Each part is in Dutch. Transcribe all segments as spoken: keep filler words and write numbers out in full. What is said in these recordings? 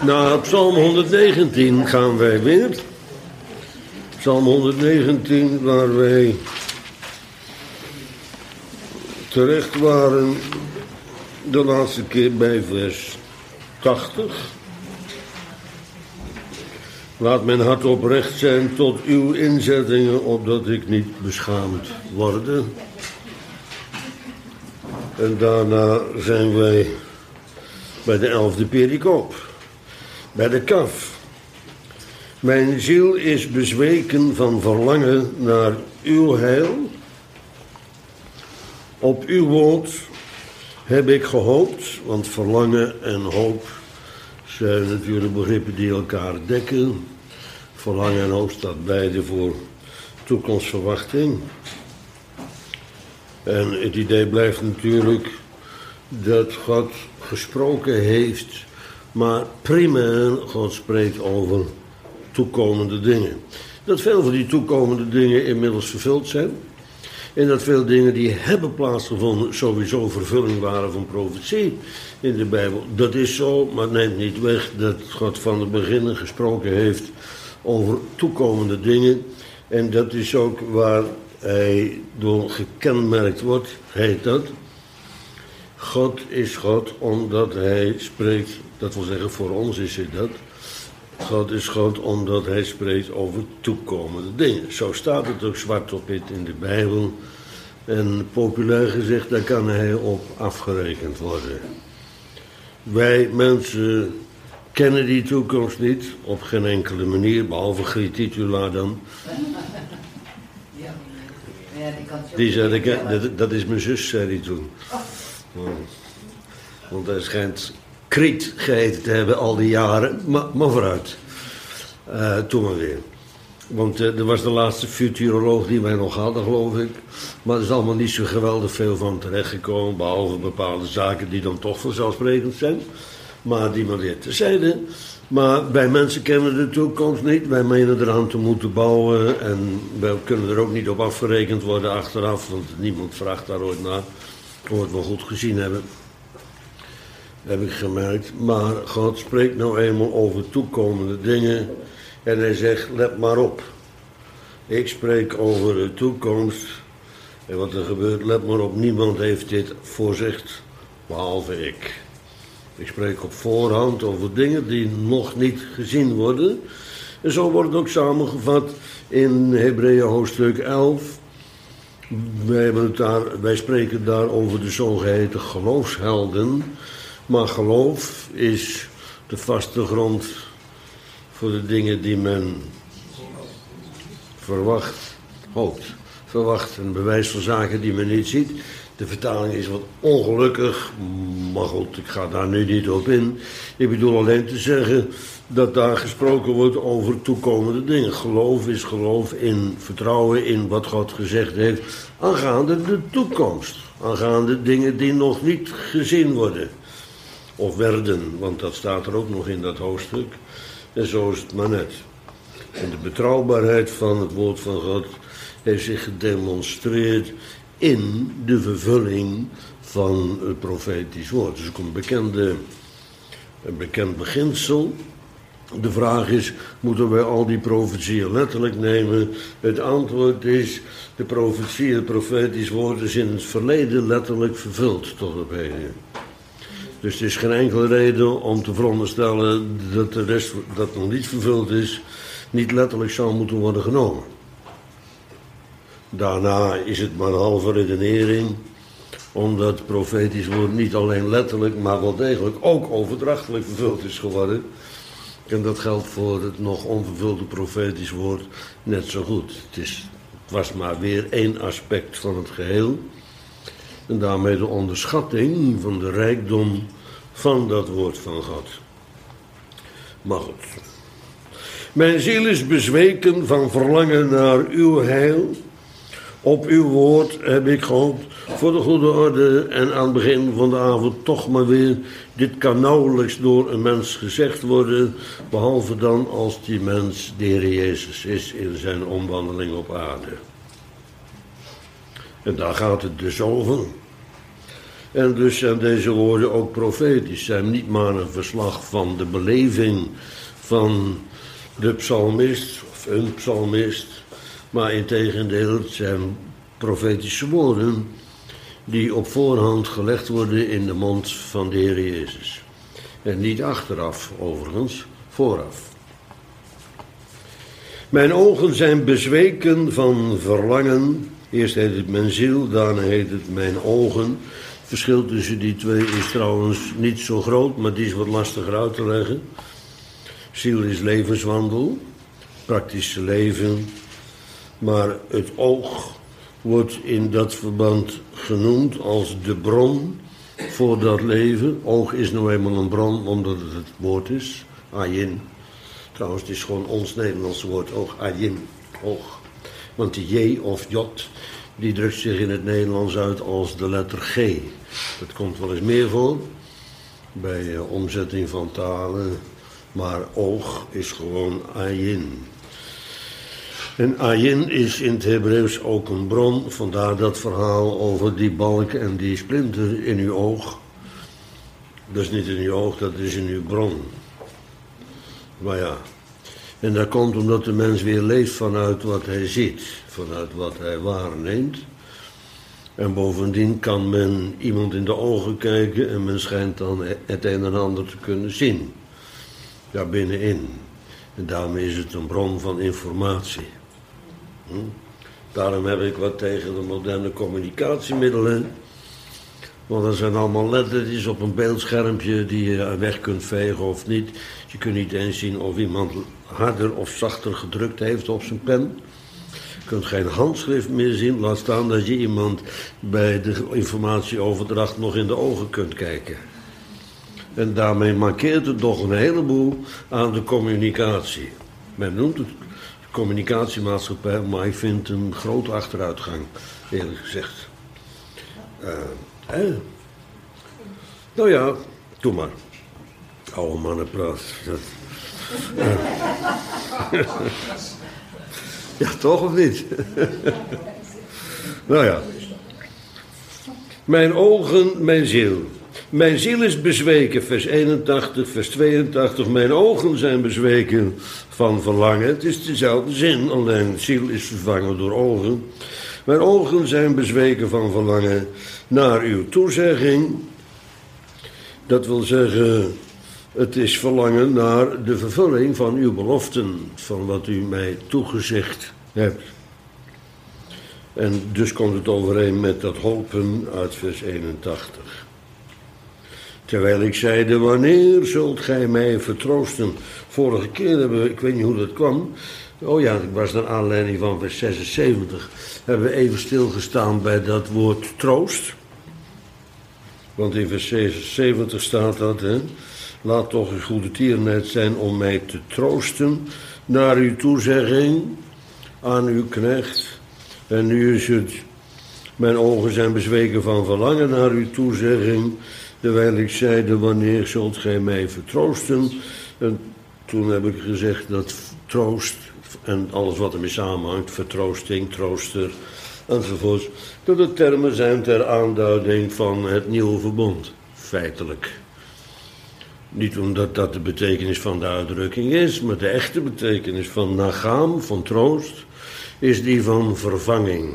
Naar Psalm honderdnegentien gaan wij weer. Psalm honderdnegentien, waar wij terecht waren de laatste keer bij vers tachtig. Laat mijn hart oprecht zijn tot uw inzettingen, opdat ik niet beschaamd worde. En daarna zijn wij bij de elfde pericoop, bij de kaf. Mijn ziel is bezweken van verlangen naar uw heil. Op uw woord heb ik gehoopt, want verlangen en hoop zijn natuurlijk begrippen die elkaar dekken. Verlangen en hoop staat beide voor toekomstverwachting. En het idee blijft natuurlijk dat God gesproken heeft, maar primair God spreekt over toekomende dingen. Dat veel van die toekomende dingen inmiddels vervuld zijn. En dat veel dingen die hebben plaatsgevonden sowieso vervulling waren van profetie in de Bijbel. Dat is zo, maar het neemt niet weg dat God van het begin gesproken heeft over toekomende dingen. En dat is ook waar hij door gekenmerkt wordt, heet dat. God is God omdat hij spreekt, dat wil zeggen voor ons is hij dat. God is God omdat hij spreekt over toekomende dingen. Zo staat het ook zwart op wit in de Bijbel. En populair gezegd, daar kan hij op afgerekend worden. Wij mensen kennen die toekomst niet, op geen enkele manier, behalve Griet Titula dan. Die zei, dat, dat is mijn zus, zei hij toen. Want hij schijnt Kriet geheten te hebben al die jaren, maar, maar vooruit. Uh, toen maar weer. Want uh, er was de laatste futuroloog die wij nog hadden, geloof ik. Maar er is allemaal niet zo geweldig veel van terechtgekomen, behalve bepaalde zaken die dan toch vanzelfsprekend zijn. Maar die maar weer terzijde. Maar wij mensen kennen de toekomst niet. Wij menen eraan te moeten bouwen. En wij kunnen er ook niet op afgerekend worden achteraf. Want niemand vraagt daar ooit naar. Ooit wel goed gezien hebben. Heb ik gemerkt. Maar God spreekt nou eenmaal over toekomende dingen. En hij zegt, let maar op. Ik spreek over de toekomst. En wat er gebeurt, let maar op. Niemand heeft dit voorzegd, behalve ik. Ik spreek op voorhand over dingen die nog niet gezien worden. En zo wordt het ook samengevat in Hebreeën hoofdstuk elf. Wij, hebben het daar, wij spreken daar over de zogeheten geloofshelden. Maar geloof is de vaste grond voor de dingen die men verwacht, hoopt. Verwacht, een bewijs van zaken die men niet ziet. De vertaling is wat ongelukkig, maar goed, ik ga daar nu niet op in. Ik bedoel alleen te zeggen dat daar gesproken wordt over toekomende dingen. Geloof is geloof in vertrouwen in wat God gezegd heeft aangaande de toekomst. Aangaande dingen die nog niet gezien worden. Of werden, want dat staat er ook nog in dat hoofdstuk. En zo is het maar net. En de betrouwbaarheid van het woord van God heeft zich gedemonstreerd in de vervulling van het profetisch woord. Dus ook een, bekende, een bekend beginsel. De vraag is, moeten wij al die profetieën letterlijk nemen? Het antwoord is, de profetie, het profetisch woord is in het verleden letterlijk vervuld tot op heden. Dus er is geen enkele reden om te veronderstellen dat de rest dat nog niet vervuld is, niet letterlijk zou moeten worden genomen. Daarna is het maar een halve redenering, omdat het profetisch woord niet alleen letterlijk, maar wel degelijk ook overdrachtelijk vervuld is geworden. En dat geldt voor het nog onvervulde profetisch woord net zo goed. Het, is, het was maar weer één aspect van het geheel. En daarmee de onderschatting van de rijkdom van dat woord van God. Maar goed. Mijn ziel is bezweken van verlangen naar uw heil. Op uw woord heb ik gehoopt. Voor de goede orde en aan het begin van de avond toch maar weer. Dit kan nauwelijks door een mens gezegd worden. Behalve dan als die mens de Heer Jezus is in zijn omwandeling op aarde. En daar gaat het dus over. En dus zijn deze woorden ook profetisch. Zijn niet maar een verslag van de beleving van de psalmist, of een psalmist. Maar integendeel, het zijn profetische woorden die op voorhand gelegd worden in de mond van de Heer Jezus. En niet achteraf, overigens, vooraf. Mijn ogen zijn bezweken van verlangen. Eerst heet het mijn ziel, daarna heet het mijn ogen. Het verschil tussen die twee is trouwens niet zo groot, maar die is wat lastiger uit te leggen. Ziel is levenswandel, praktische leven. Maar het oog wordt in dat verband genoemd als de bron voor dat leven. Oog is nou eenmaal een bron omdat het het woord is, ayin. Trouwens, het is gewoon ons Nederlandse woord oog, ayin, oog. Want die J of J, die drukt zich in het Nederlands uit als de letter G. Dat komt wel eens meer voor, bij uh, omzetting van talen. Maar oog is gewoon ayin. En ayin is in het Hebreeuws ook een bron, vandaar dat verhaal over die balk en die splinter in uw oog. Dat is niet in uw oog, dat is in uw bron. Maar ja, en dat komt omdat de mens weer leeft vanuit wat hij ziet, vanuit wat hij waarneemt. En bovendien kan men iemand in de ogen kijken en men schijnt dan het een en ander te kunnen zien. Daar binnenin. En daarmee is het een bron van informatie. Hm? Daarom heb ik wat tegen de moderne communicatiemiddelen. Want dat zijn allemaal lettertjes op een beeldschermpje die je weg kunt vegen of niet. Je kunt niet eens zien of iemand harder of zachter gedrukt heeft op zijn pen. Je kunt geen handschrift meer zien, laat staan dat je iemand bij de informatieoverdracht nog in de ogen kunt kijken. En daarmee markeert het toch een heleboel aan de communicatie. Men noemt het communicatiemaatschappij, maar ik vind het een grote achteruitgang, eerlijk gezegd. Uh, eh. Nou ja, doe maar. Oude mannenpraat. Dat, uh. Ja, toch of niet? Nou ja. Mijn ogen, mijn ziel. Mijn ziel is bezweken, vers eenentachtig, vers tweeëntachtig. Mijn ogen zijn bezweken van verlangen. Het is dezelfde zin, alleen ziel is vervangen door ogen. Mijn ogen zijn bezweken van verlangen naar uw toezegging. Dat wil zeggen, het is verlangen naar de vervulling van uw beloften, van wat u mij toegezegd hebt. En dus komt het overeen met dat hopen uit vers eenentachtig. Terwijl ik zeide, wanneer zult gij mij vertroosten? Vorige keer hebben we, ik weet niet hoe dat kwam. Oh ja, ik was naar aanleiding van vers zesenzeventig. Hebben we even stilgestaan bij dat woord troost. Want in vers zesenzeventig staat dat, hè. Laat toch uw goede tierenheid zijn om mij te troosten naar uw toezegging aan uw knecht. En nu is het, mijn ogen zijn bezweken van verlangen naar uw toezegging. Terwijl ik zeide, wanneer zult gij mij vertroosten? En toen heb ik gezegd dat troost en alles wat ermee samenhangt, vertroosting, trooster enzovoort, dat het termen zijn ter aanduiding van het nieuwe verbond, feitelijk. Niet omdat dat de betekenis van de uitdrukking is, maar de echte betekenis van nagam, van troost, is die van vervanging.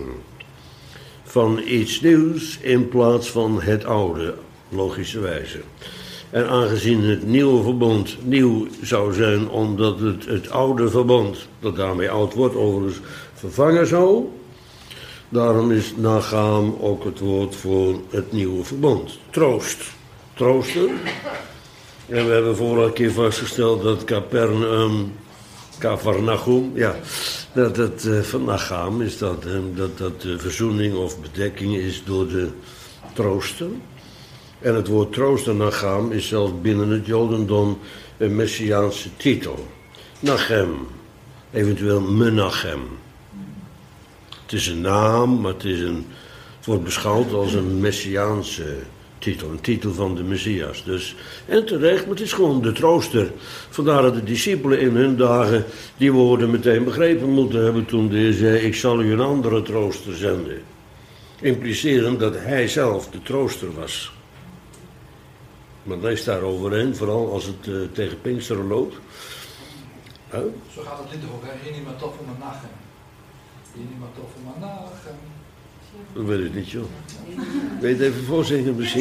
Van iets nieuws in plaats van het oude, logischerwijze. En aangezien het nieuwe verbond nieuw zou zijn, omdat het het oude verbond, dat daarmee oud wordt, overigens vervangen zou, daarom is nagam ook het woord voor het nieuwe verbond. Troost. Troosten. En we hebben vorige keer vastgesteld dat Capernaum, Cafarnaum, ja, dat het uh, van nagam is dat, uh, dat dat uh, verzoening of bedekking is door de trooster. En het woord troost en nagam is zelfs binnen het Jodendom een messiaanse titel. Nachem, eventueel menachem. Het is een naam, maar het, is een, het wordt beschouwd als een messiaanse titel, een titel van de Messias. Dus, en terecht, maar het is gewoon de trooster. Vandaar dat de discipelen in hun dagen die woorden meteen begrepen moeten hebben toen de Heer zei, ik zal u een andere trooster zenden. impliceren dat hij zelf de trooster was. Maar lees daar overheen, vooral als het uh, tegen Pinksteren loopt. Huh? Zo gaat het lied ook, hè? Hier niet meer tof om mijn nachten. Hier niet meer tof om mijn nachten. Dat weet ik niet, joh. Weet je het even voorzingen misschien?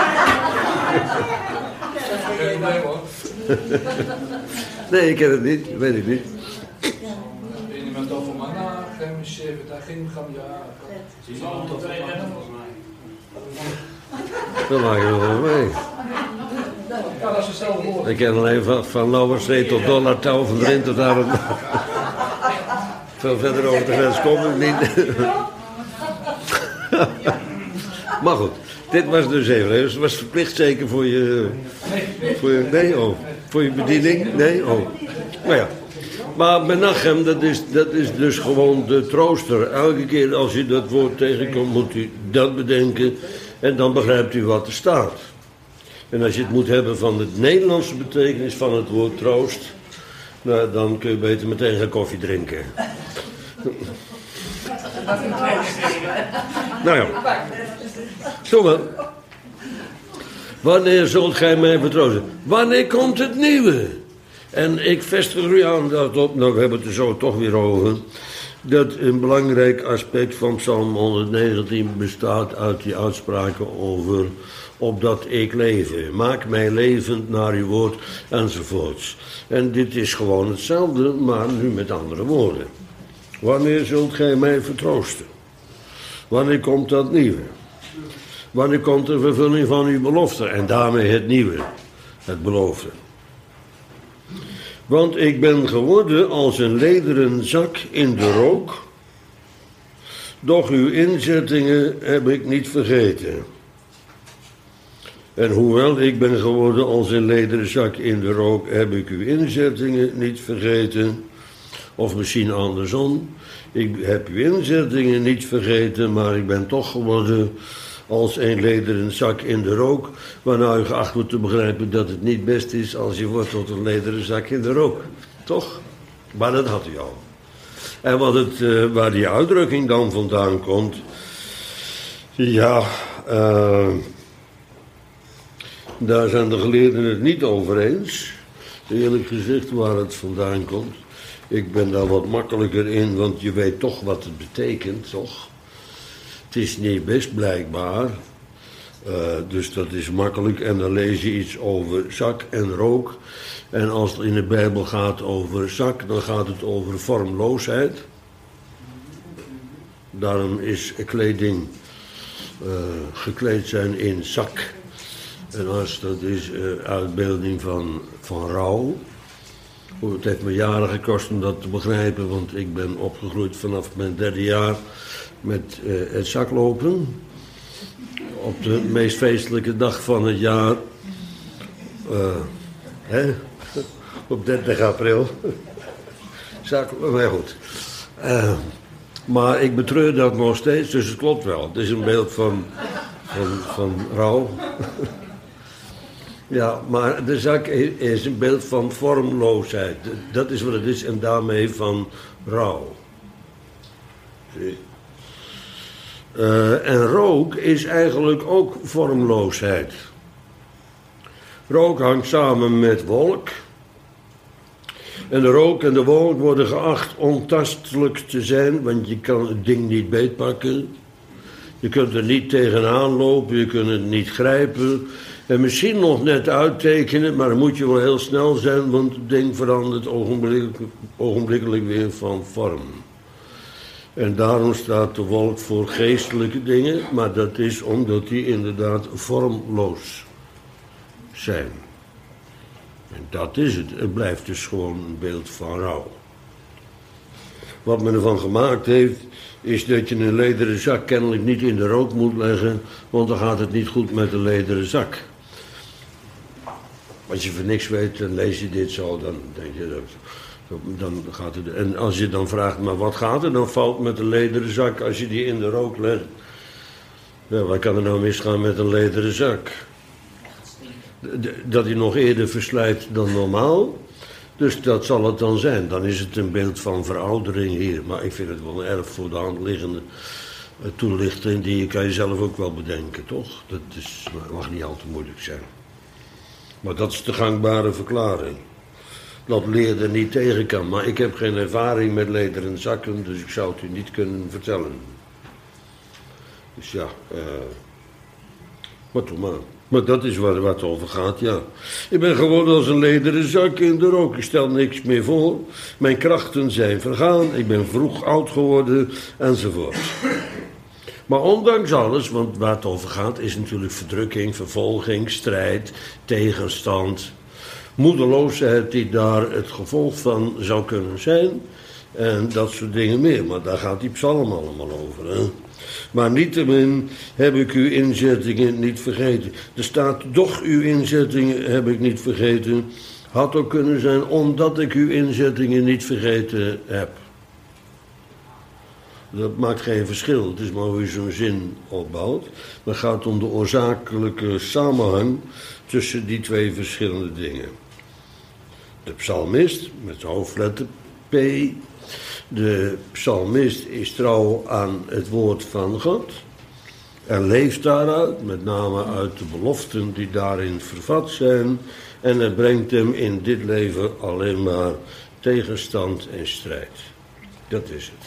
Nee, ik ken het niet, weet ik niet. Hier niet meer tof om mijn nachten. Zeven daar geen gaan jagen. Dat maak je nog wel mee. Ja, dat is hetzelfde woord. Ik ken alleen van, van Lauwerslee tot Dollartouw, van Drenthe tot daar. Veel verder over de grens kom ik niet. Maar goed, dit was dus even. Het was verplicht zeker voor je, voor je... Nee, oh. Voor je bediening? Nee, oh. Nou ja. Maar Menachem, dat is, dat is dus gewoon de trooster. Elke keer als u dat woord tegenkomt, moet u dat bedenken. En dan begrijpt u wat er staat. En als je het moet hebben van de Nederlandse betekenis van het woord troost, nou, dan kun je beter meteen gaan koffie drinken. Nou ja. Zo wel. Wanneer zult gij mij vertroosten? Wanneer komt het nieuwe? En ik vestig u aan dat op, nou we hebben het er zo toch weer over, dat een belangrijk aspect van Psalm honderdnegentien bestaat uit die uitspraken over opdat ik leven. Maak mij levend naar uw woord enzovoorts. En dit is gewoon hetzelfde, maar nu met andere woorden. Wanneer zult gij mij vertroosten? Wanneer komt dat nieuwe? Wanneer komt de vervulling van uw belofte? En daarmee het nieuwe, het beloofde. Want ik ben geworden als een lederen zak in de rook, doch uw inzettingen heb ik niet vergeten. En hoewel ik ben geworden als een lederen zak in de rook, heb ik uw inzettingen niet vergeten. Of misschien andersom, ik heb uw inzettingen niet vergeten, maar ik ben toch geworden als een lederen zak in de rook, waarna u geacht wordt te begrijpen dat het niet best is als je wordt tot een lederen zak in de rook. Toch? Maar dat had u al. En wat het, uh, waar die uitdrukking dan vandaan komt, ja, uh, daar zijn de geleerden het niet over eens. Eerlijk gezegd waar het vandaan komt. Ik ben daar wat makkelijker in, want je weet toch wat het betekent, toch? Het is niet best blijkbaar, uh, dus dat is makkelijk. En dan lees je iets over zak en rook. En als het in de Bijbel gaat over zak, dan gaat het over vormloosheid. Daarom is kleding uh, gekleed zijn in zak. En als dat is uh, uitbeelding van, van rouw. Het heeft me jaren gekost om dat te begrijpen, want ik ben opgegroeid vanaf mijn derde jaar met uh, het zaklopen. Op de meest feestelijke dag van het jaar, uh, hè? Op dertig april. Zaklopen, maar goed. Uh, maar ik betreur dat nog steeds, dus het klopt wel. Het is een beeld van, van, van rouw. Ja, maar de zak is een beeld van vormloosheid. Dat is wat het is en daarmee van rouw. Zie. Uh, en rook is eigenlijk ook vormloosheid. Rook hangt samen met wolk. En de rook en de wolk worden geacht ontastelijk te zijn, want je kan het ding niet beetpakken. Je kunt er niet tegenaan lopen, je kunt het niet grijpen. En misschien nog net uittekenen, maar dan moet je wel heel snel zijn, want het ding verandert ogenblikkelijk, ogenblikkelijk weer van vorm. En daarom staat de wolk voor geestelijke dingen, maar dat is omdat die inderdaad vormloos zijn. En dat is het. Het blijft dus gewoon een beeld van rouw. Wat men ervan gemaakt heeft, is dat je een lederen zak kennelijk niet in de rook moet leggen, want dan gaat het niet goed met de lederen zak. Als je van niks weet, dan lees je dit zo, dan denk je dat, dan gaat het. En als je dan vraagt, maar wat gaat er dan fout met de lederen zak als je die in de rook legt? Ja, wat kan er nou misgaan met een lederen zak? Dat hij nog eerder verslijt dan normaal. Dus dat zal het dan zijn. Dan is het een beeld van veroudering hier. Maar ik vind het wel een erg voor de hand liggende Een toelichting die kan je zelf ook wel bedenken, toch? Dat is, mag niet al te moeilijk zijn. Maar dat is de gangbare verklaring. Dat leerder niet tegen kan. Maar ik heb geen ervaring met lederen zakken, dus ik zou het u niet kunnen vertellen. Dus ja, uh, maar toch maar. Maar dat is waar het over gaat, ja. Ik ben gewoon als een lederen zak in de rook. Ik stel niks meer voor. Mijn krachten zijn vergaan. Ik ben vroeg oud geworden, enzovoort. Maar ondanks alles, want waar het over gaat, is natuurlijk verdrukking, vervolging, strijd, tegenstand, moedeloosheid die daar het gevolg van zou kunnen zijn. En dat soort dingen meer. Maar daar gaat die psalm allemaal over, hè. Maar niettemin heb ik uw inzettingen niet vergeten. Er staat, doch uw inzettingen heb ik niet vergeten. Had ook kunnen zijn, omdat ik uw inzettingen niet vergeten heb. Dat maakt geen verschil. Het is maar hoe je zo'n zin opbouwt. Maar het gaat om de oorzakelijke samenhang tussen die twee verschillende dingen. De psalmist, met de hoofdletter P. De psalmist is trouw aan het woord van God. En leeft daaruit, met name uit de beloften die daarin vervat zijn. En het brengt hem in dit leven alleen maar tegenstand en strijd. Dat is het.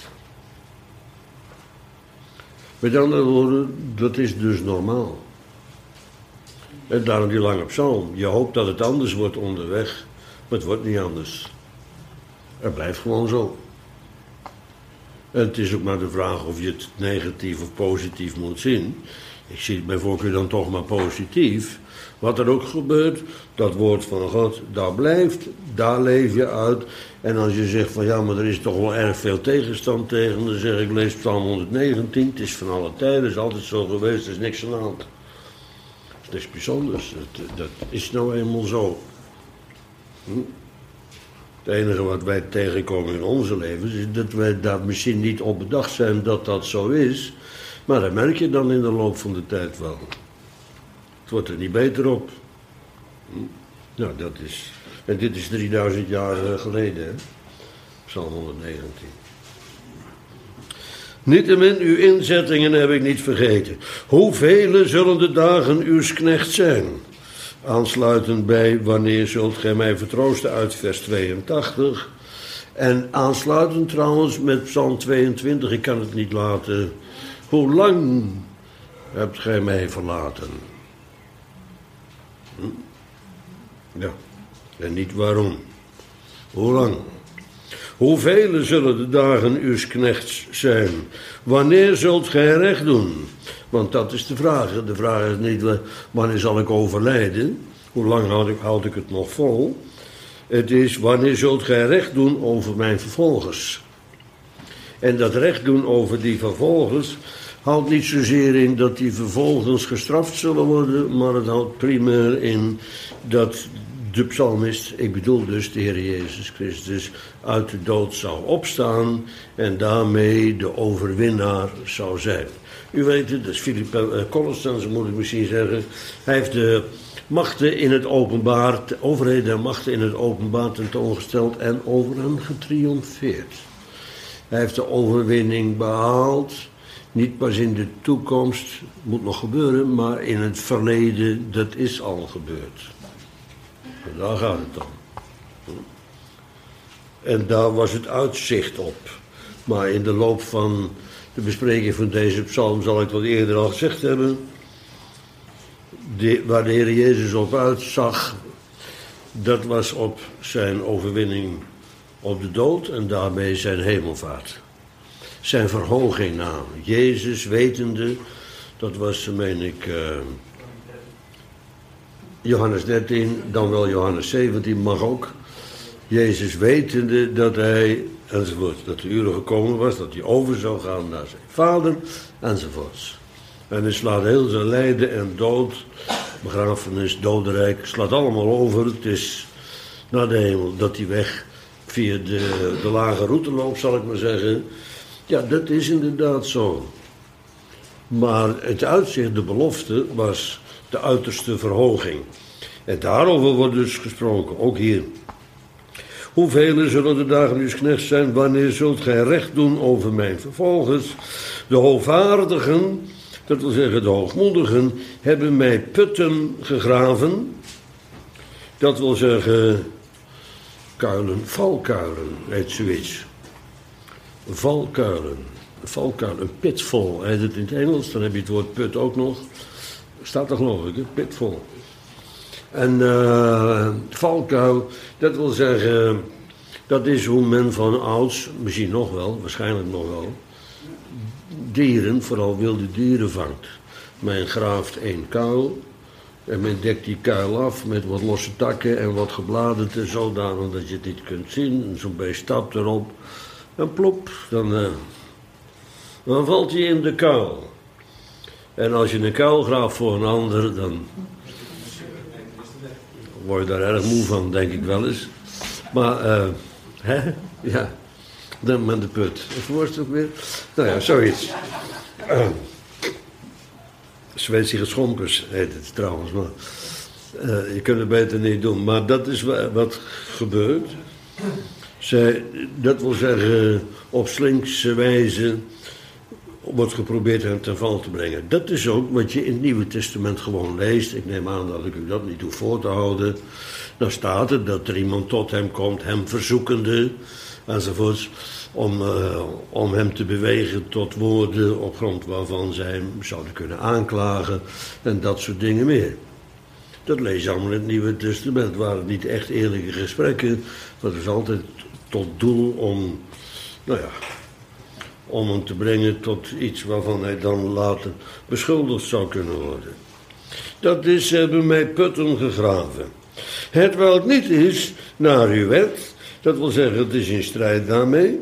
Met andere woorden, dat is dus normaal. En daarom die lange psalm. Je hoopt dat het anders wordt onderweg, maar het wordt niet anders. Het blijft gewoon zo. En het is ook maar de vraag of je het negatief of positief moet zien. Ik zie het bij voorkeur dan toch maar positief. Wat er ook gebeurt, dat woord van God, daar blijft, daar leef je uit. En als je zegt van ja, maar er is toch wel erg veel tegenstand tegen, dan zeg ik, lees Psalm honderdnegentien, het is van alle tijden, het is altijd zo geweest, er is niks aan de hand. Het is niks bijzonders, dat, dat is nou eenmaal zo. Hm? Het enige wat wij tegenkomen in onze levens is dat wij daar misschien niet op bedacht zijn dat dat zo is. Maar dat merk je dan in de loop van de tijd wel. Het wordt er niet beter op. Nou, dat is... En dit is drieduizend jaar geleden, hè? Psalm honderdnegentien. Niettemin, uw inzettingen heb ik niet vergeten. Hoeveel zullen de dagen uws knechts zijn? Aansluitend bij wanneer zult gij mij vertroosten uit vers tweeëntachtig. En aansluitend trouwens met Psalm tweeëntwintig, ik kan het niet laten. Hoe lang hebt gij mij verlaten? Hm? Ja, en niet waarom. Hoe lang? Hoeveel zullen de dagen uws knechts zijn? Wanneer zult gij recht doen? Want dat is de vraag. De vraag is niet wanneer zal ik overlijden? Hoe lang houd ik, houd ik het nog vol? Het is wanneer zult gij recht doen over mijn vervolgers? En dat recht doen over die vervolgers houdt niet zozeer in dat die vervolgens gestraft zullen worden, maar het houdt primair in dat de psalmist, ik bedoel dus de Heer Jezus Christus, uit de dood zou opstaan en daarmee de overwinnaar zou zijn. U weet het, dat is Philippe Colossens, moet ik misschien zeggen. Hij heeft de machten in het openbaar, de overheden en machten in het openbaar tentoongesteld en over hen getriomfeerd. Hij heeft de overwinning behaald, niet pas in de toekomst, moet nog gebeuren, maar in het verleden, dat is al gebeurd. En daar gaat het om. En daar was het uitzicht op. Maar in de loop van de bespreking van deze psalm zal ik wat eerder al gezegd hebben. De, waar de Heer Jezus op uitzag, dat was op zijn overwinning op de dood en daarmee zijn hemelvaart. Zijn verhoging na. Jezus wetende, dat was, meen ik, uh, Johannes dertien, dan wel Johannes zeventien, mag ook. Jezus wetende dat hij, enzovoort, dat de uren gekomen was, dat hij over zou gaan naar zijn vader, enzovoorts. En hij slaat heel zijn lijden en dood, begrafenis, dodenrijk, slaat allemaal over. Het is naar de hemel dat hij weg via de, de lage route loopt, zal ik maar zeggen. Ja, dat is inderdaad zo. Maar het uitzicht, de belofte, was de uiterste verhoging. En daarover wordt dus gesproken, ook hier. Hoeveel zullen de dagen uws knechts zijn? Wanneer zult gij recht doen over mijn vervolgers? De hoogvaardigen, dat wil zeggen de hoogmoedigen, hebben mij putten gegraven. Dat wil zeggen kuilen, valkuilen, heet zoiets. Valkuilen, valkuilen, een pitfall heet het in het Engels. Dan heb je het woord put ook nog. Staat er geloof ik, hè? Pitfall. En uh, valkuil, dat wil zeggen, dat is hoe men van ouds, misschien nog wel, waarschijnlijk nog wel, dieren, vooral wilde dieren vangt. Men graaft één kuil en men dekt die kuil af met wat losse takken en wat gebladerte, zodanig dat je het niet kunt zien. En zo'n beest stapt erop en plop, dan, uh, dan valt hij in de kuil. En als je een kuil graaft voor een ander, dan word je daar erg moe van, denk ik wel eens. Maar, uh, hè, ja, dan met de put. Of was het ook weer? Nou ja, zoiets. Uh, Zweedse schompers heet het trouwens, maar uh, je kunt het beter niet doen. Maar dat is wat gebeurt. Zij, dat wil zeggen, op slinkse wijze wordt geprobeerd hem ten val te brengen. Dat is ook wat je in het Nieuwe Testament gewoon leest. Ik neem aan dat ik u dat niet hoef voor te houden. Dan staat er dat er iemand tot hem komt, hem verzoekende, enzovoorts, om, uh, om hem te bewegen tot woorden op grond waarvan zij hem zouden kunnen aanklagen en dat soort dingen meer. Dat lees je allemaal in het Nieuwe Testament. Het waren niet echt eerlijke gesprekken, maar het is altijd tot doel om, nou ja, om hem te brengen tot iets waarvan hij dan later beschuldigd zou kunnen worden. Dat is, ze hebben mij putten gegraven. Het welk niet is naar uw wet, dat wil zeggen, het is in strijd daarmee.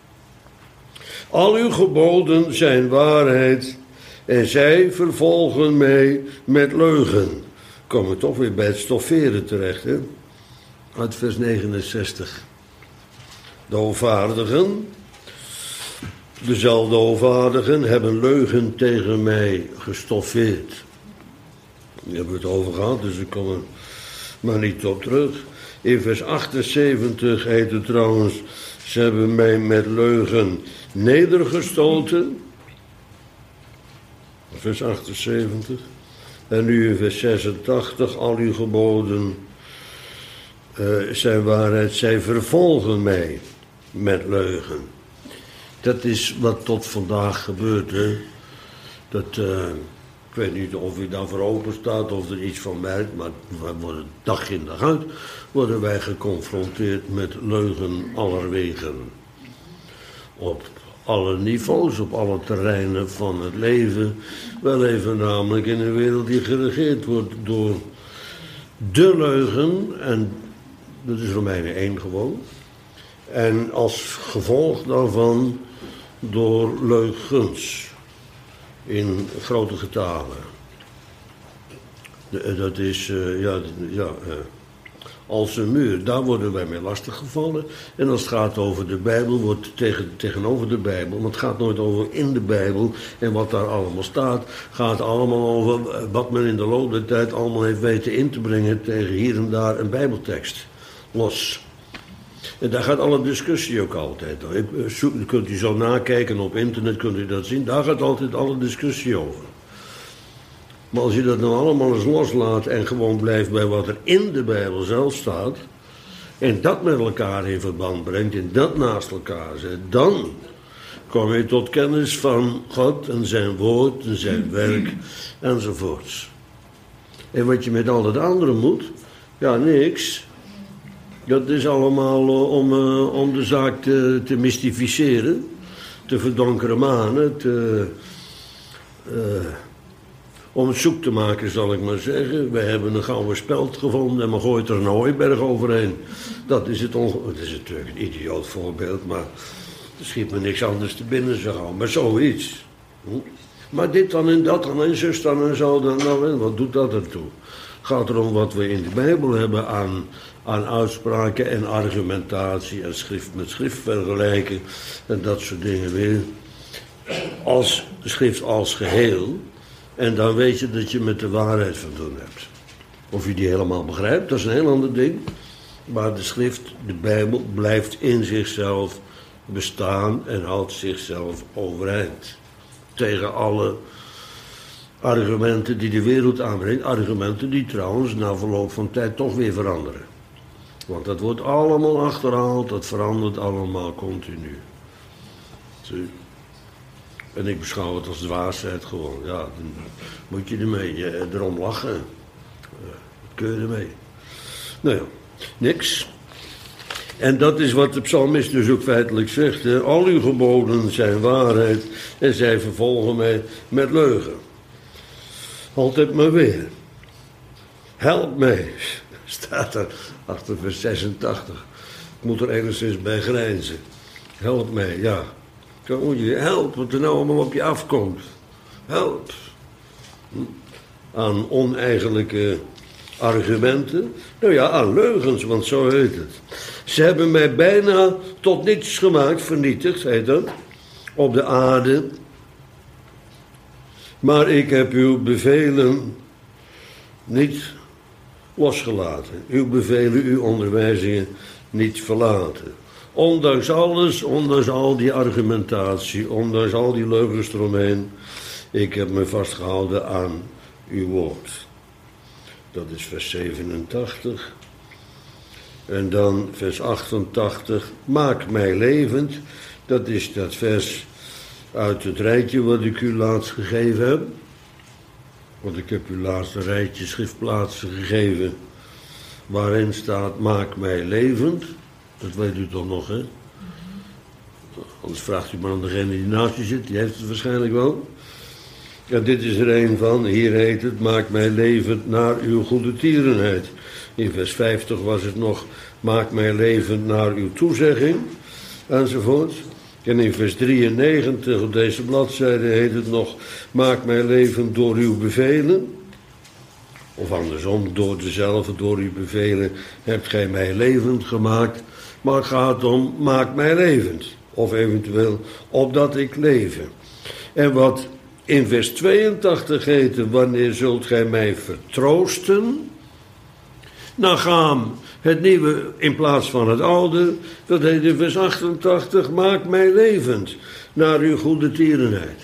Al uw geboden zijn waarheid en zij vervolgen mij met leugen. Komen we toch weer bij het stofferen terecht, hè? Uit vers negenenzestig. De hoogvaardigen, dezelfde hoogvaardigen, hebben leugen tegen mij gestoffeerd. Daar hebben we het over gehad, dus ik kom er maar niet op terug. In vers achtenzeventig heet het trouwens, ze hebben mij met leugen nedergestoten. Vers achtenzeventig. En nu in vers zesentachtig, al uw geboden uh, zijn waarheid, zij vervolgen mij met leugen. Dat is wat tot vandaag gebeurt, hè. Dat, uh, ik weet niet of u daarvoor open staat of er iets van merkt, maar we worden dag in dag uit worden wij geconfronteerd met leugen allerwegen. Op alle niveaus, op alle terreinen van het leven. Wel even namelijk in een wereld die geregeerd wordt door de leugen, en dat is Romeinen één gewoon. En als gevolg daarvan door leugens in grote getalen. De, dat is, uh, ja, ja uh, als een muur, daar worden wij mee lastiggevallen. En als het gaat over de Bijbel, wordt tegen, tegenover de Bijbel, want het gaat nooit over in de Bijbel en wat daar allemaal staat, gaat allemaal over wat men in de loop der tijd allemaal heeft weten in te brengen tegen hier en daar een Bijbeltekst. Los. En daar gaat alle discussie ook altijd over. Zoek, kunt u zo nakijken op internet, kunt u dat zien. Daar gaat altijd alle discussie over. Maar als je dat nou allemaal eens loslaat en gewoon blijft bij wat er in de Bijbel zelf staat, en dat met elkaar in verband brengt en dat naast elkaar zet, dan kom je tot kennis van God en zijn woord en zijn werk enzovoorts. En wat je met al dat andere moet, ja niks. Dat is allemaal uh, om, uh, om de zaak te, te mystificeren, te verdonkere manen, te, uh, om het zoek te maken, zal ik maar zeggen. We hebben een gouden speld gevonden en men gooit er een hooiberg overheen. Dat is het, onge- het is natuurlijk een idioot voorbeeld, maar er schiet me niks anders te binnen zo gauw. Maar zoiets. Hm? Maar dit dan en dat dan en zus dan en zo, dan, nou, wat doet dat ertoe? Het gaat erom wat we in de Bijbel hebben aan, aan uitspraken en argumentatie en schrift met schrift vergelijken en dat soort dingen weer. Als schrift als geheel. En dan weet je dat je met de waarheid van doen hebt. Of je die helemaal begrijpt, dat is een heel ander ding. Maar de schrift, de Bijbel, blijft in zichzelf bestaan en houdt zichzelf overeind. Tegen alle argumenten die de wereld aanbrengt. Argumenten die trouwens na verloop van tijd toch weer veranderen. Want dat wordt allemaal achterhaald, dat verandert allemaal continu. Zie. En ik beschouw het als dwaasheid gewoon. Ja, dan moet je ermee je, erom lachen. Ja, wat kun je ermee? Nou ja, niks. En dat is wat de psalmist dus ook feitelijk zegt. Hè. Al uw geboden zijn waarheid en zij vervolgen mij met leugen. Altijd maar weer. Help mij, staat er achter vers zesentachtig. Ik moet er enigszins bij grijnzen. Help mij, ja. Dan moet je help wat er nou allemaal op je afkomt. Help. Aan oneigenlijke argumenten. Nou ja, aan leugens, want zo heet het. Ze hebben mij bijna tot niets gemaakt, vernietigd, heet dat, op de aarde. Maar ik heb uw bevelen niet losgelaten. Uw bevelen, uw onderwijzingen niet verlaten. Ondanks alles, ondanks al die argumentatie, ondanks al die leugens eromheen, ik heb me vastgehouden aan uw woord. Dat is vers zevenentachtig. En dan vers achtentachtig. Maak mij levend. Dat is dat vers uit het rijtje wat ik u laatst gegeven heb. Want ik heb u laatst een rijtje schriftplaatsen gegeven. Waarin staat, maak mij levend. Dat weet u toch nog, hè? Anders vraagt u maar aan degene die naast u zit. Die heeft het waarschijnlijk wel. Ja, dit is er een van. Hier heet het, maak mij levend naar uw goede tierenheid. In vers vijftig was het nog, maak mij levend naar uw toezegging. Enzovoort. En in vers drieënnegentig op deze bladzijde heet het nog, maak mij levend door uw bevelen. Of andersom, door dezelfde, door uw bevelen hebt gij mij levend gemaakt. Maar het gaat om, maak mij levend. Of eventueel, opdat ik leven. En wat in vers tweeëntachtig heette, wanneer zult gij mij vertroosten? Nagam, het nieuwe in plaats van het oude. Dat heet in vers achtentachtig, maak mij levend naar uw goede tierenheid.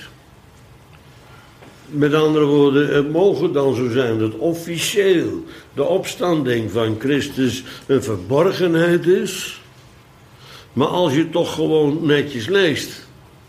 Met andere woorden, het mogen dan zo zijn dat officieel de opstanding van Christus een verborgenheid is. Maar als je het toch gewoon netjes leest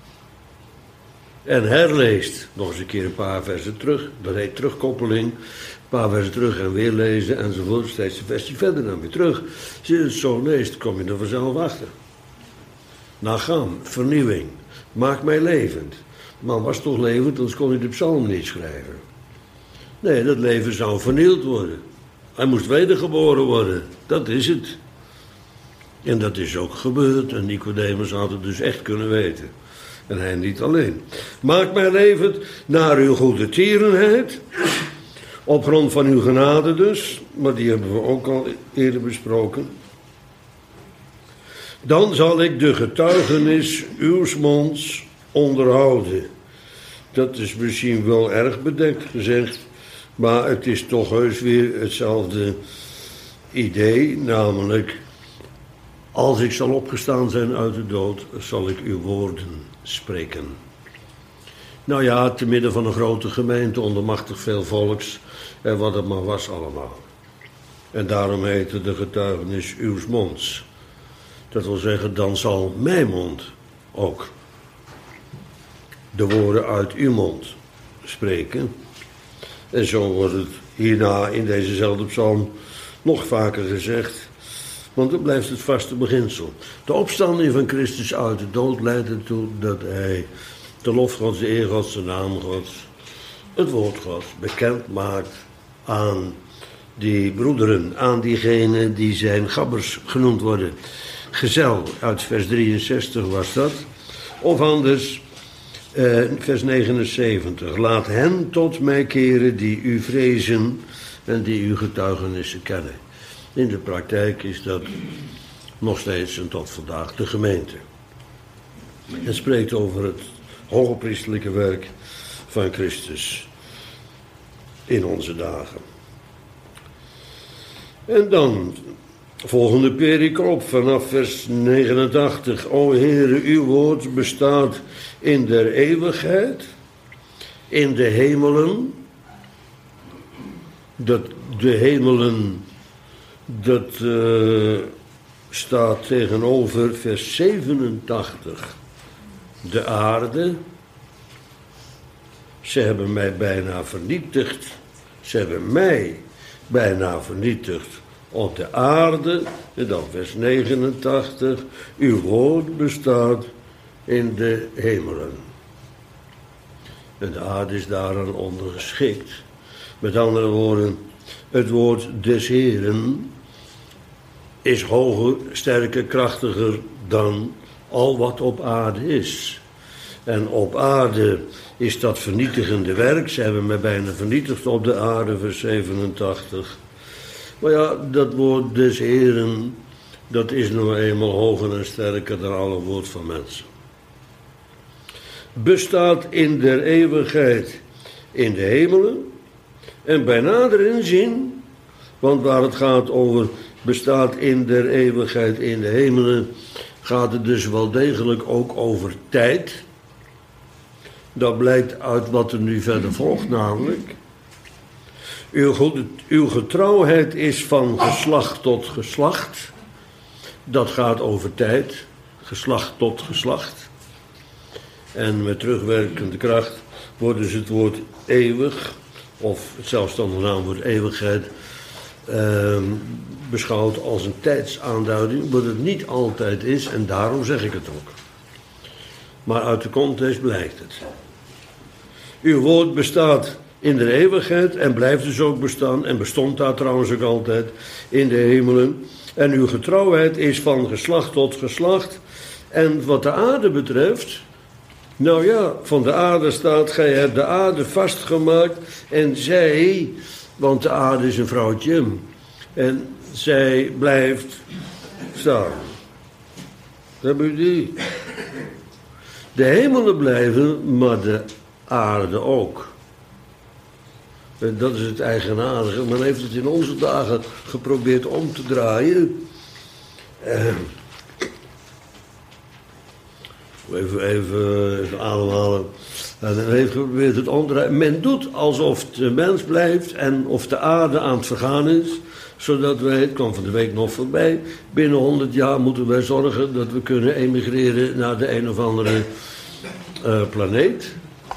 en herleest, nog eens een keer een paar versen terug, dat heet terugkoppeling, een paar versen terug en weer lezen enzovoort, steeds een versje verder dan weer terug. Als je het zo leest, kom je er vanzelf achter. Nagam, vernieuwing, maak mij levend. De man was toch levend, anders kon hij de psalm niet schrijven. Nee, dat leven zou vernield worden. Hij moest wedergeboren worden, dat is het. En dat is ook gebeurd en Nicodemus had het dus echt kunnen weten. En hij niet alleen. Maak mij levend naar uw goede tierenheid. Op grond van uw genade dus. Maar die hebben we ook al eerder besproken. Dan zal ik de getuigenis uws monds onderhouden. Dat is misschien wel erg bedekt gezegd. Maar het is toch heus weer hetzelfde idee. Namelijk, als ik zal opgestaan zijn uit de dood, zal ik uw woorden spreken. Nou ja, te midden van een grote gemeente, onder machtig veel volks, en wat het maar was allemaal. En daarom heette de getuigenis uws monds. Dat wil zeggen, dan zal mijn mond ook de woorden uit uw mond spreken. En zo wordt het hierna in dezezelfde psalm nog vaker gezegd. Want dan blijft het vaste beginsel. De opstanding van Christus uit de dood leidt ertoe dat hij de lof Gods, de eer Gods, de naam Gods, het woord Gods bekend maakt aan die broederen, aan diegenen die zijn gabbers genoemd worden. Gezel, uit vers drieënzestig was dat. Of anders, eh, vers negenenzeventig. Laat hen tot mij keren die u vrezen en die uw getuigenissen kennen. In de praktijk is dat nog steeds en tot vandaag de gemeente. Het spreekt over het hogepriestelijke werk van Christus in onze dagen. En dan Volgende pericoop vanaf vers negenentachtig. O Heere, uw woord bestaat in der eeuwigheid, in de hemelen. Dat, de hemelen, dat uh, staat tegenover vers zevenentachtig. De aarde. Ze hebben mij bijna vernietigd. Ze hebben mij bijna vernietigd op de aarde. En dan vers negenentachtig. Uw woord bestaat in de hemelen. En de aarde is daaraan ondergeschikt. Met andere woorden, het woord des Heeren is hoger, sterker, krachtiger dan al wat op aarde is. En op aarde is dat vernietigende werk. Ze hebben mij bijna vernietigd op de aarde, vers zevenentachtig. Maar ja, dat woord des Heeren, dat is nou eenmaal hoger en sterker dan alle woord van mensen. Bestaat in der eeuwigheid in de hemelen. En bij nader inzien, want waar het gaat over bestaat in der eeuwigheid in de hemelen, gaat het dus wel degelijk ook over tijd. Dat blijkt uit wat er nu verder volgt, namelijk. Uw, uw getrouwheid is van geslacht tot geslacht. Dat gaat over tijd. Geslacht tot geslacht. En met terugwerkende kracht wordt dus het woord eeuwig, of het zelfstandig naamwoord eeuwigheid, eh, beschouwd als een tijdsaanduiding, wat het niet altijd is, en daarom zeg ik het ook. Maar uit de context blijkt het. Uw woord bestaat in de eeuwigheid en blijft dus ook bestaan, en bestond daar trouwens ook altijd in de hemelen. En uw getrouwheid is van geslacht tot geslacht. En wat de aarde betreft, nou ja, van de aarde staat, gij hebt de aarde vastgemaakt en zij, want de aarde is een vrouwtje, en zij blijft staan. Hebben u die? De hemelen blijven, maar de aarde ook. En dat is het eigenaardige. Men heeft het in onze dagen geprobeerd om te draaien. Eh, even, even, even ademhalen. En men heeft geprobeerd het om te draaien. Men doet alsof de mens blijft en of de aarde aan het vergaan is. Zodat wij, het kwam van de week nog voorbij, binnen honderd jaar moeten wij zorgen dat we kunnen emigreren naar de een of andere uh, planeet.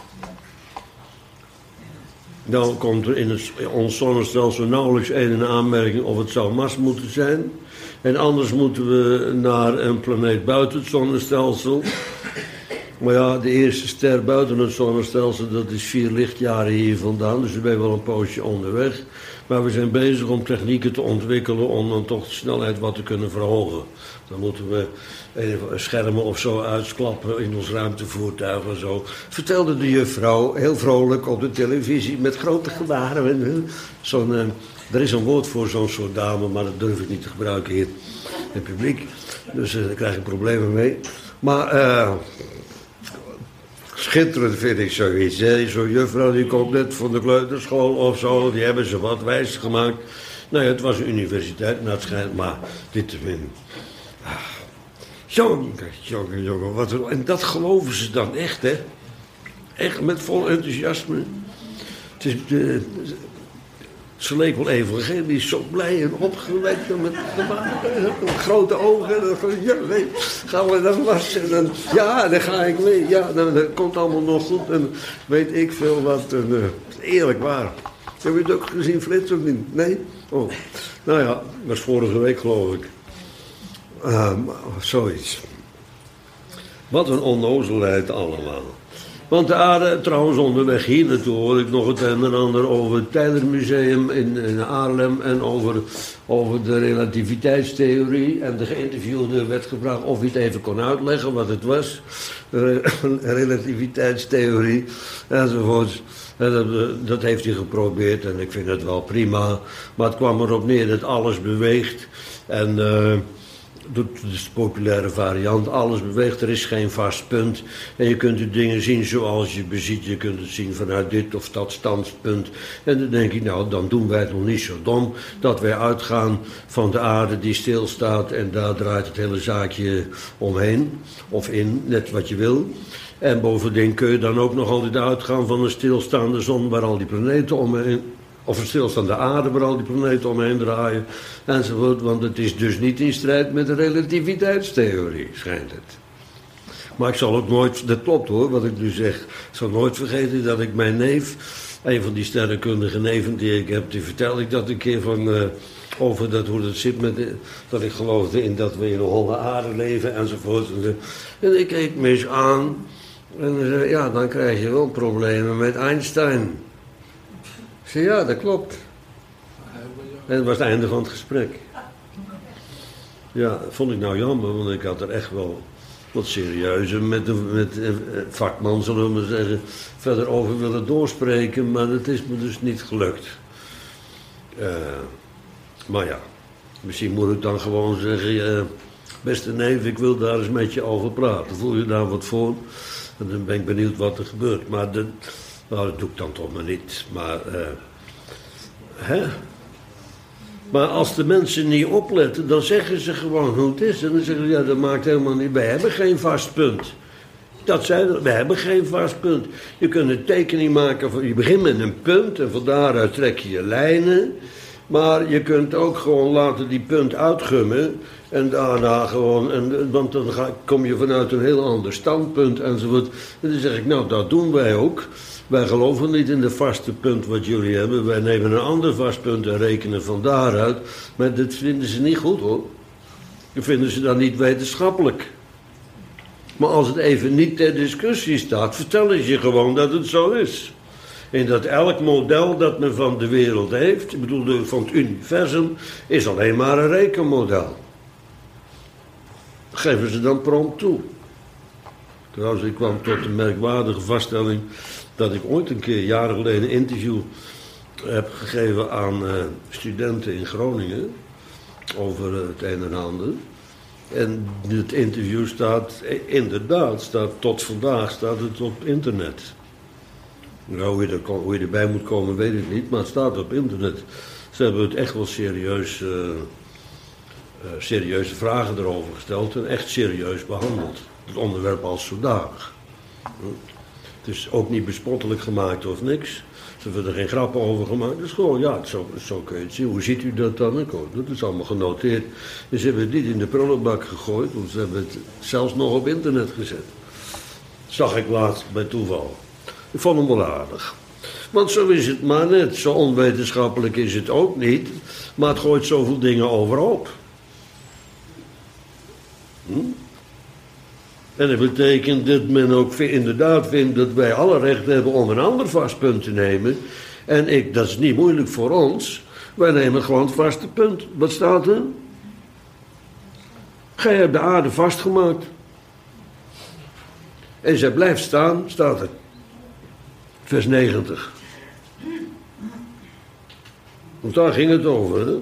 Dan komt er in, het, in ons zonnestelsel nauwelijks één in aanmerking of het zou Mars moeten zijn. En anders moeten we naar een planeet buiten het zonnestelsel. Maar ja, de eerste ster buiten het zonnestelsel, dat is vier lichtjaren hier vandaan. Dus we zijn wel een poosje onderweg. Maar we zijn bezig om technieken te ontwikkelen om dan toch de snelheid wat te kunnen verhogen. Dan moeten we schermen of zo uitsklappen in ons ruimtevoertuig en zo. Vertelde de juffrouw heel vrolijk op de televisie met grote gebaren. Zo'n, uh, er is een woord voor zo'n soort dame, maar dat durf ik niet te gebruiken hier in het publiek. Dus uh, daar krijg ik problemen mee. Maar uh, schitterend vind ik zoiets. Zo'n juffrouw die komt net van de kleuterschool of zo, die hebben ze wat wijs gemaakt. Nou ja, het was een universiteit, nou het schijnt, maar dit te vinden. Jongen, jongen, jongen, wat een, en dat geloven ze dan echt, hè? Echt met vol enthousiasme. Het is, de, ze leek wel evangelisch, zo blij en opgewekt met, met grote ogen. En dan, ja, nee, gaan we dan wassen? En dan, ja, dan ga ik mee. Ja, dan, dan komt allemaal nog goed. En weet ik veel wat. En, uh, eerlijk waar. Heb je het ook gezien, Flits, of niet? Nee? Oh. Nou ja, dat was vorige week, geloof ik. Uh, zoiets. Wat een onnozelheid allemaal. Want de aarde, trouwens onderweg hier naartoe hoor ik nog het een en ander over het Tylermuseum in, in Haarlem en over, over de relativiteitstheorie. En de geïnterviewde werd gevraagd of hij het even kon uitleggen wat het was. Relativiteitstheorie enzovoort. En dat, dat heeft hij geprobeerd en ik vind het wel prima. Maar het kwam erop neer dat alles beweegt en... Uh, Dat is de populaire variant. Alles beweegt, er is geen vast punt. En je kunt de dingen zien zoals je beziet. Je kunt het zien vanuit dit of dat standpunt. En dan denk ik, nou, dan doen wij het nog niet zo dom. Dat wij uitgaan van de aarde die stilstaat. En daar draait het hele zaakje omheen. Of in, net wat je wil. En bovendien kun je dan ook nog altijd uitgaan van een stilstaande zon waar al die planeten omheen... Of een stilstaande aarde waar al die planeten omheen draaien. Enzovoort, want het is dus niet in strijd met de relativiteitstheorie, schijnt het. Maar ik zal ook nooit, dat klopt hoor, wat ik nu zeg. Ik zal nooit vergeten dat ik mijn neef, een van die sterrenkundige neven die ik heb, die vertelde ik dat een keer van... Uh, over dat, hoe dat zit met de, dat ik geloofde in dat we in een holle aarde leven enzovoort. En ik keek me eens aan en zei, ja, dan krijg je wel problemen met Einstein. Ik zei, ja, dat klopt. En dat was het einde van het gesprek. Ja, dat vond ik nou jammer, want ik had er echt wel wat serieuzer met de met een vakman, zullen we maar zeggen, verder over willen doorspreken, maar dat is me dus niet gelukt. Uh, maar ja, misschien moet ik dan gewoon zeggen, uh, beste neef, ik wil daar eens met je over praten. Voel je daar wat voor? En dan ben ik benieuwd wat er gebeurt. Maar de, nou, dat doe ik dan toch maar niet. Maar, uh, hè? Maar als de mensen niet opletten, dan zeggen ze gewoon hoe het is. En dan zeggen ze, ja, dat maakt helemaal niet. Wij hebben geen vast punt. Dat zei, wij hebben geen vast punt. Je kunt een tekening maken, van, je begint met een punt en van daaruit trek je je lijnen. Maar je kunt ook gewoon laten die punt uitgummen. En daarna gewoon, en, want dan ga, kom je vanuit een heel ander standpunt enzovoort. En dan zeg ik, nou, dat doen wij ook. Wij geloven niet in de vaste punt wat jullie hebben. Wij nemen een ander vast punt en rekenen van daaruit. Maar dat vinden ze niet goed hoor. Dat vinden ze dan niet wetenschappelijk. Maar als het even niet ter discussie staat, vertellen ze je gewoon dat het zo is. En dat elk model dat men van de wereld heeft, ik bedoel van het universum, is alleen maar een rekenmodel. Dat geven ze dan prompt toe. Trouwens, ik kwam tot een merkwaardige vaststelling dat ik ooit een keer, jaren geleden, een interview heb gegeven aan uh, studenten in Groningen over uh, het een en ander. En het interview staat, inderdaad, staat, tot vandaag staat het op internet. Nou, hoe je, er, hoe je erbij moet komen, weet ik niet, maar het staat op internet. Ze hebben het echt wel serieus, uh, uh, serieuze vragen erover gesteld en echt serieus behandeld. Het onderwerp als zodanig. Het is ook niet bespottelijk gemaakt of niks. Ze hebben er geen grappen over gemaakt. Het is gewoon, ja, zo, zo kun je het zien. Hoe ziet u dat dan? Dat is allemaal genoteerd. En ze hebben het niet in de prullenbak gegooid, want ze hebben het zelfs nog op internet gezet. Dat zag ik laatst bij toeval. Ik vond hem wel aardig. Want zo is het maar net. Zo onwetenschappelijk is het ook niet. Maar het gooit zoveel dingen overhoop. Hm? En dat betekent dat men ook inderdaad vindt dat wij alle recht hebben om een ander vast punt te nemen. En ik, dat is niet moeilijk voor ons. Wij nemen gewoon het vaste punt. Wat staat er? Gij hebt de aarde vastgemaakt. En zij blijft staan, staat er. Vers negentig. Want daar ging het over. Hè?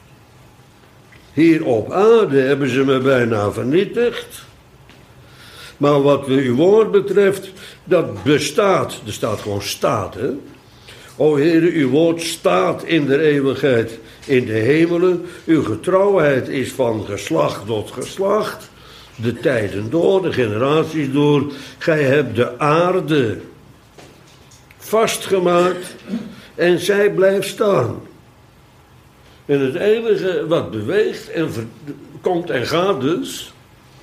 Hier op aarde hebben ze me bijna vernietigd. Maar wat uw woord betreft, dat bestaat. Er staat gewoon staat, hè. O Heere, uw woord staat in de eeuwigheid in de hemelen. Uw getrouwheid is van geslacht tot geslacht. De tijden door, de generaties door. Gij hebt de aarde vastgemaakt en zij blijft staan. En het enige wat beweegt en ver, komt en gaat dus,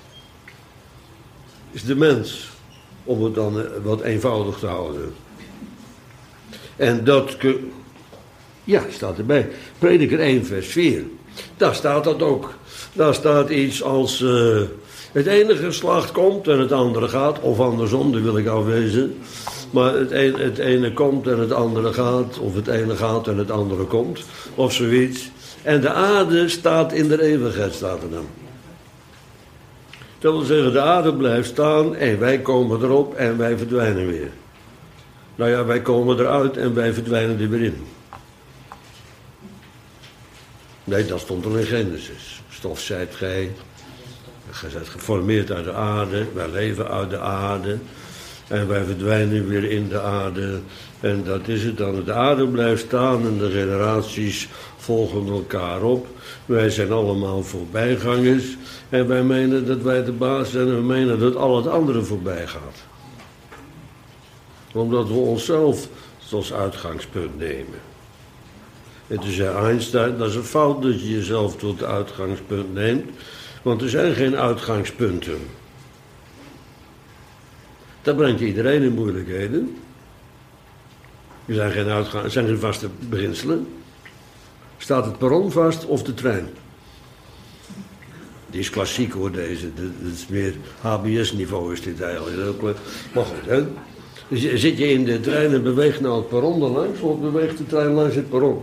is de mens, om het dan wat eenvoudig te houden. En dat, ja, staat erbij, Prediker één vers vier, daar staat dat ook. Daar staat iets als, uh, het ene geslacht komt en het andere gaat, of andersom, dat wil ik afwezen. Maar het ene, het ene komt en het andere gaat, of het ene gaat en het andere komt, of zoiets. En de aarde staat in de eeuwigheid, staat er dan. Dat wil zeggen, de aarde blijft staan en wij komen erop en wij verdwijnen weer. Nou ja, wij komen eruit en wij verdwijnen er weer in. Nee, dat stond er in Genesis. Stof zijt gij Je bent geformeerd uit de aarde, wij leven uit de aarde. En wij verdwijnen weer in de aarde. En dat is het dan. De aarde blijft staan en de generaties volgen elkaar op. Wij zijn allemaal voorbijgangers. En wij menen dat wij de baas zijn en we menen dat al het andere voorbij gaat. Omdat we onszelf als uitgangspunt nemen. En toen zei Einstein, dat is een fout dat je jezelf tot uitgangspunt neemt. Want er zijn geen uitgangspunten. Dat brengt iedereen in moeilijkheden. Er zijn geen, uitgang, er zijn geen vaste beginselen. Staat het perron vast of de trein? Die is klassiek hoor, deze. Dat is meer H B S-niveau is dit eigenlijk. Maar goed, hè. Zit je in de trein en beweegt nou het perron dan langs, of beweegt de trein langs het perron?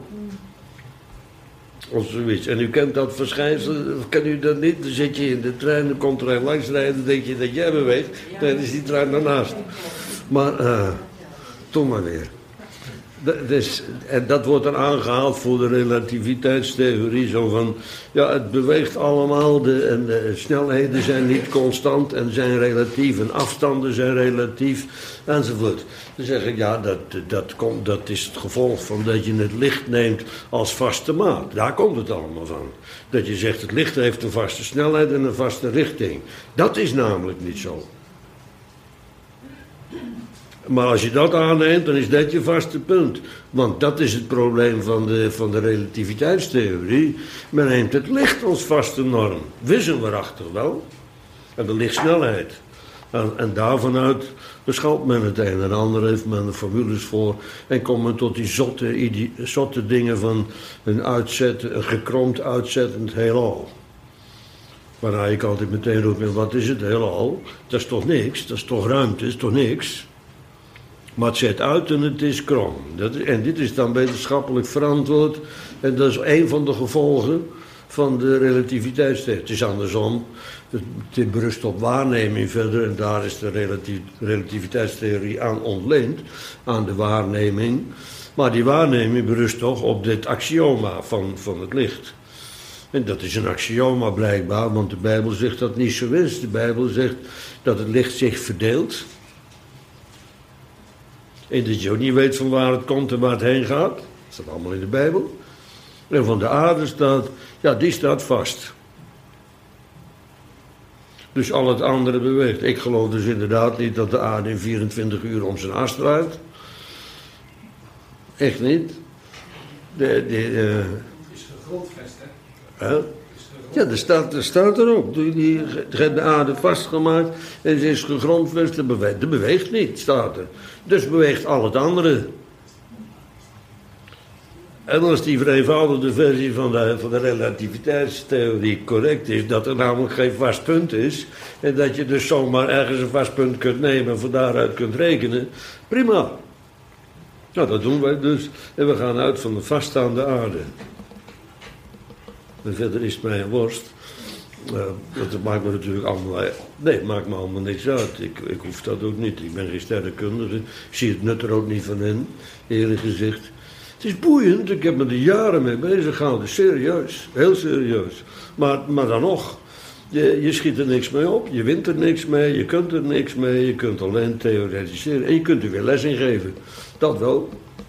Of zoiets. En u kent dat verschijnsel, of kent u dat niet? Dan zit je in de trein, dan komt er een langs rijden, dan denk je dat jij beweegt. Dan is die trein daarnaast. Maar, uh, toch maar weer. Dat, dus, en dat wordt dan aangehaald voor de relativiteitstheorie. Zo van, ja, het beweegt allemaal de, en de snelheden zijn niet constant en zijn relatief en afstanden zijn relatief enzovoort. Dan zeg ik, ja, dat, dat, komt, dat is het gevolg van dat je het licht neemt als vaste maat. Daar komt het allemaal van. Dat je zegt, het licht heeft een vaste snelheid en een vaste richting. Dat is namelijk niet zo. Maar als je dat aanneemt, dan is dat je vaste punt. Want dat is het probleem van de, van de relativiteitstheorie. Men neemt het licht als vaste norm. Wissen we erachter wel. En de lichtsnelheid. En, en daarvanuit beschouwt men het een en ander, heeft men er formules voor. En komt men tot die zotte, die, zotte dingen van een, uitzet, een gekromd uitzettend heelal. Waarna ik altijd meteen roep, wat is het heelal? Dat is toch niks? Dat is toch ruimte? Dat is toch niks? Maar het zet uit en het is krom. Dat is, en dit is dan wetenschappelijk verantwoord. En dat is een van de gevolgen van de relativiteitstheorie. Het is andersom. Het berust op waarneming verder. En daar is de relatief, relativiteitstheorie aan ontleend. Aan de waarneming. Maar die waarneming berust toch op dit axioma van, van het licht. En dat is een axioma blijkbaar. Want de Bijbel zegt dat niet zo is. De Bijbel zegt dat het licht zich verdeelt. En dat je ook niet weet van waar het komt en waar het heen gaat. Dat staat allemaal in de Bijbel. En van de aarde staat, ja, die staat vast. Dus al het andere beweegt. Ik geloof dus inderdaad niet dat de aarde in vierentwintig uur om zijn as draait. Echt niet. De, de, uh... Het is gegrondvest, hè? Huh? Ja, er staat, er staat erop. Die, die heeft de aarde vastgemaakt en ze is gegrondvest. Dat beweegt, dat beweegt niet, staat er. Dus beweegt al het andere. En als die vereenvoudigde versie van de, van de relativiteitstheorie correct is, dat er namelijk geen vast punt is, en dat je dus zomaar ergens een vast punt kunt nemen en van daaruit kunt rekenen, prima. Nou, dat doen wij dus. En we gaan uit van de vaststaande aarde. En verder is het mij een worst. Uh, dat maakt me natuurlijk allemaal... Nee, het maakt me allemaal niks uit. Ik, ik hoef dat ook niet. Ik ben geen sterrenkundige. Ik zie het nut er ook niet van in, eerlijk gezegd. Het is boeiend. Ik heb me er jaren mee bezig gehouden. Serieus. Heel serieus. Maar, maar dan nog. Je, je schiet er niks mee op. Je wint er niks mee. Je kunt er niks mee. Je kunt alleen theoretiseren. En je kunt er weer les in geven. Dat wel.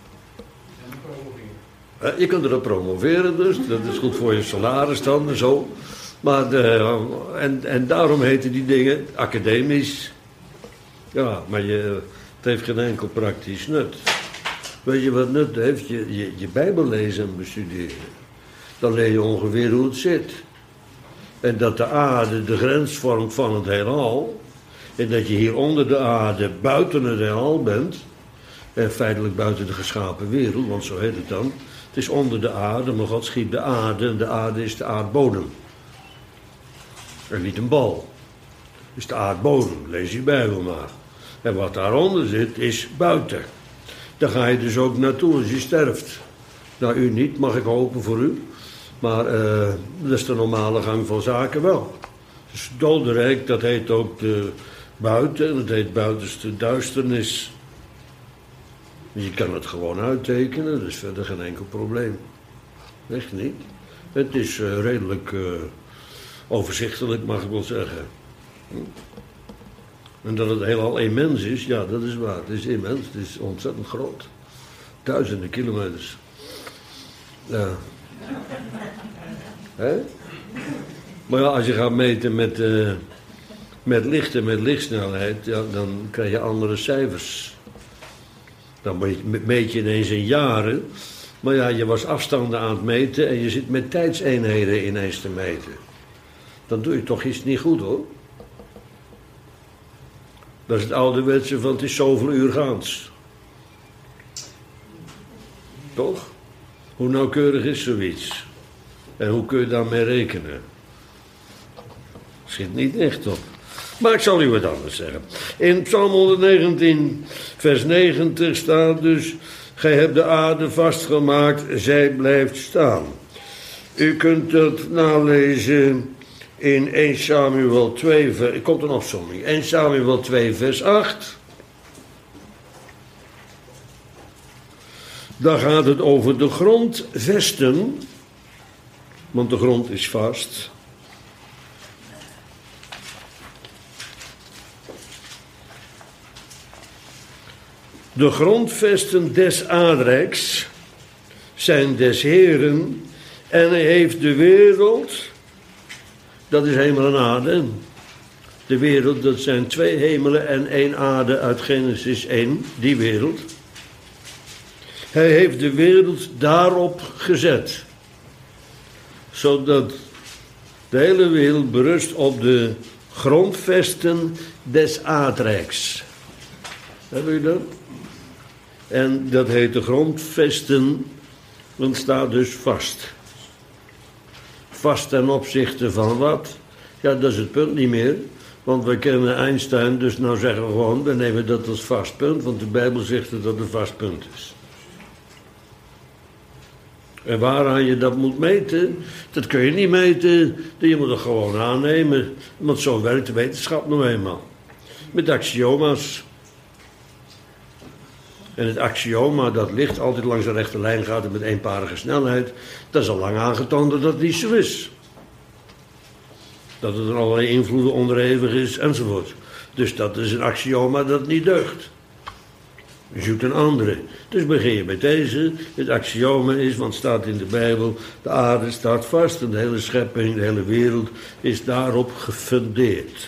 Je kunt erop promoveren dus, dat is goed voor je salaris dan en zo. Maar de, en, en daarom heten die dingen academisch. Ja, maar je, het heeft geen enkel praktisch nut. Weet je wat nut heeft? Je, je, je Bijbel lezen en bestuderen. Dan leer je ongeveer hoe het zit. En dat de aarde de grens vormt van het heelal. En dat je hier onder de aarde buiten het heelal bent. En feitelijk buiten de geschapen wereld, want zo heet het dan. Het is onder de aarde, maar God schiep de aarde en de aarde is de aardbodem. En niet een bal. Het is de aardbodem, lees je Bijbel maar. En wat daaronder zit, is buiten. Daar ga je dus ook naartoe als je sterft. Nou, u niet, mag ik hopen voor u. Maar uh, dat is de normale gang van zaken wel. Dus dodenrijk, dat heet ook de buiten, en dat heet buitenste duisternis. Je kan het gewoon uittekenen, dat is verder geen enkel probleem. Echt niet. Het is uh, redelijk uh, Overzichtelijk mag ik wel zeggen. En dat het heelal immens is, ja, dat is waar. Het is immens, het is ontzettend groot. Duizenden kilometers. Ja. Hè? Maar ja, als je gaat meten met, uh, met licht en met lichtsnelheid, ja, dan krijg je andere cijfers. Dan meet je ineens in jaren. Maar ja, je was afstanden aan het meten en je zit met tijdseenheden ineens te meten. Dan doe je toch iets niet goed, hoor. Dat is het ouderwetse van het is zoveel uur gaans. Toch? Hoe nauwkeurig is zoiets? En hoe kun je daarmee rekenen? Schiet niet echt op. Maar ik zal u wat anders zeggen. In Psalm honderdnegentien, vers negentig staat dus: gij hebt de aarde vastgemaakt, zij blijft staan. U kunt het nalezen in eerste Samuel twee, vers, komt een opzomming. eerste Samuel twee, vers acht. Daar gaat het over de grondvesten, want de grond is vast. De grondvesten des aardrijks zijn des Heren en hij heeft de wereld, dat is hemel en aarde. De wereld, dat zijn twee hemelen en één aarde uit Genesis één, die wereld. Hij heeft de wereld daarop gezet, zodat de hele wereld berust op de grondvesten des aardrijks. Hebben jullie dat? En dat heet de grondvesten, want het staat dus vast. Vast ten opzichte van wat? Ja, dat is het punt niet meer. Want we kennen Einstein, dus nou zeggen we gewoon, we nemen dat als vast punt, want de Bijbel zegt dat het een vast punt is. En waaraan je dat moet meten, dat kun je niet meten, je moet het gewoon aannemen. Want zo werkt de wetenschap nou eenmaal. Met axioma's. En het axioma dat licht altijd langs de rechte lijn gaat en met eenparige snelheid, dat is al lang aangetoond dat dat niet zo is. Dat het er allerlei invloeden onderhevig is enzovoort. Dus dat is een axioma dat niet deugt. Je zoekt een andere. Dus begin je met deze. Het axioma is, want het staat in de Bijbel, de aarde staat vast en de hele schepping, de hele wereld is daarop gefundeerd.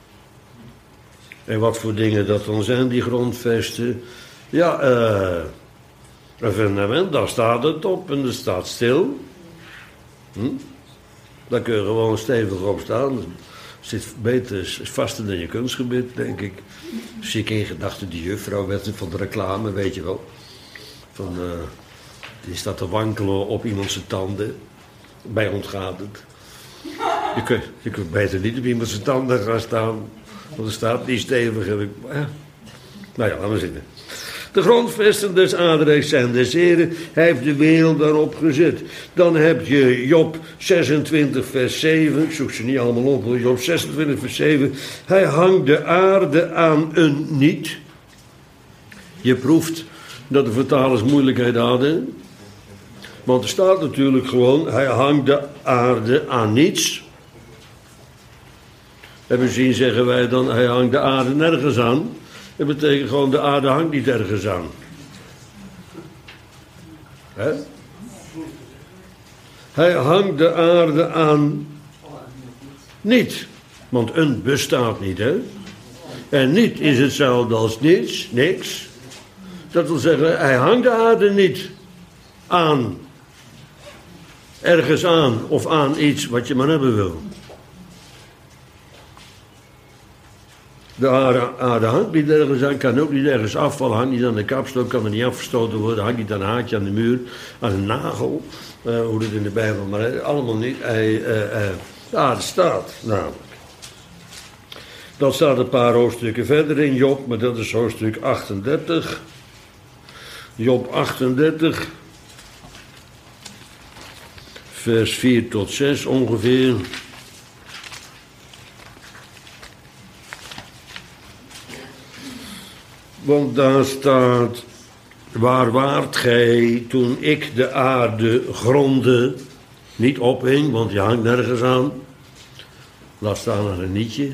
En wat voor dingen dat dan zijn, die grondvesten? Ja, uh, een fundament, daar staat het op en het staat stil. Hm? Daar kun je gewoon stevig op staan. Zit beter, is vaster dan je kunstgebied, denk ik. Zie ik in gedachten die juffrouw werd van de reclame, weet je wel. Van, uh, die staat te wankelen op iemand zijn tanden. Bij ons gaat het. Je kunt, je kunt beter niet op iemand zijn tanden gaan staan. Want er staat niet stevig. Ja. Nou ja, laten we zitten. De grondvesten des aardrijks zijn des Heren. Hij heeft de wereld daarop gezet. Dan heb je Job zesentwintig vers zeven. Ik zoek ze niet allemaal op. Job zesentwintig vers zeven. Hij hangt de aarde aan een niet. Je proeft dat de vertalers moeilijkheden hadden. Want er staat natuurlijk gewoon, hij hangt de aarde aan niets. En misschien zeggen wij dan, hij hangt de aarde nergens aan. Dat betekent gewoon, de aarde hangt niet ergens aan. Hè? Hij hangt de aarde aan niet. Want een bestaat niet, hè. En niet is hetzelfde als niets, niks. Dat wil zeggen, hij hangt de aarde niet aan. Ergens aan of aan iets wat je maar hebben wil. De aarde, aarde hangt niet ergens aan, kan ook niet ergens afvallen, hangt niet aan de kapstok, kan er niet afgestoten worden, hangt niet aan een haakje aan de muur, aan een nagel, uh, hoe het in de Bijbel maar uh, allemaal niet. Hij, uh, uh, de aarde staat namelijk. Dan staat een paar hoofdstukken verder in Job, maar dat is hoofdstuk achtendertig. Job achtendertig, vers vier tot zes ongeveer. Want daar staat, waar waart gij toen ik de aarde gronde, niet ophing, want je hangt nergens aan. Laat staan aan een nietje.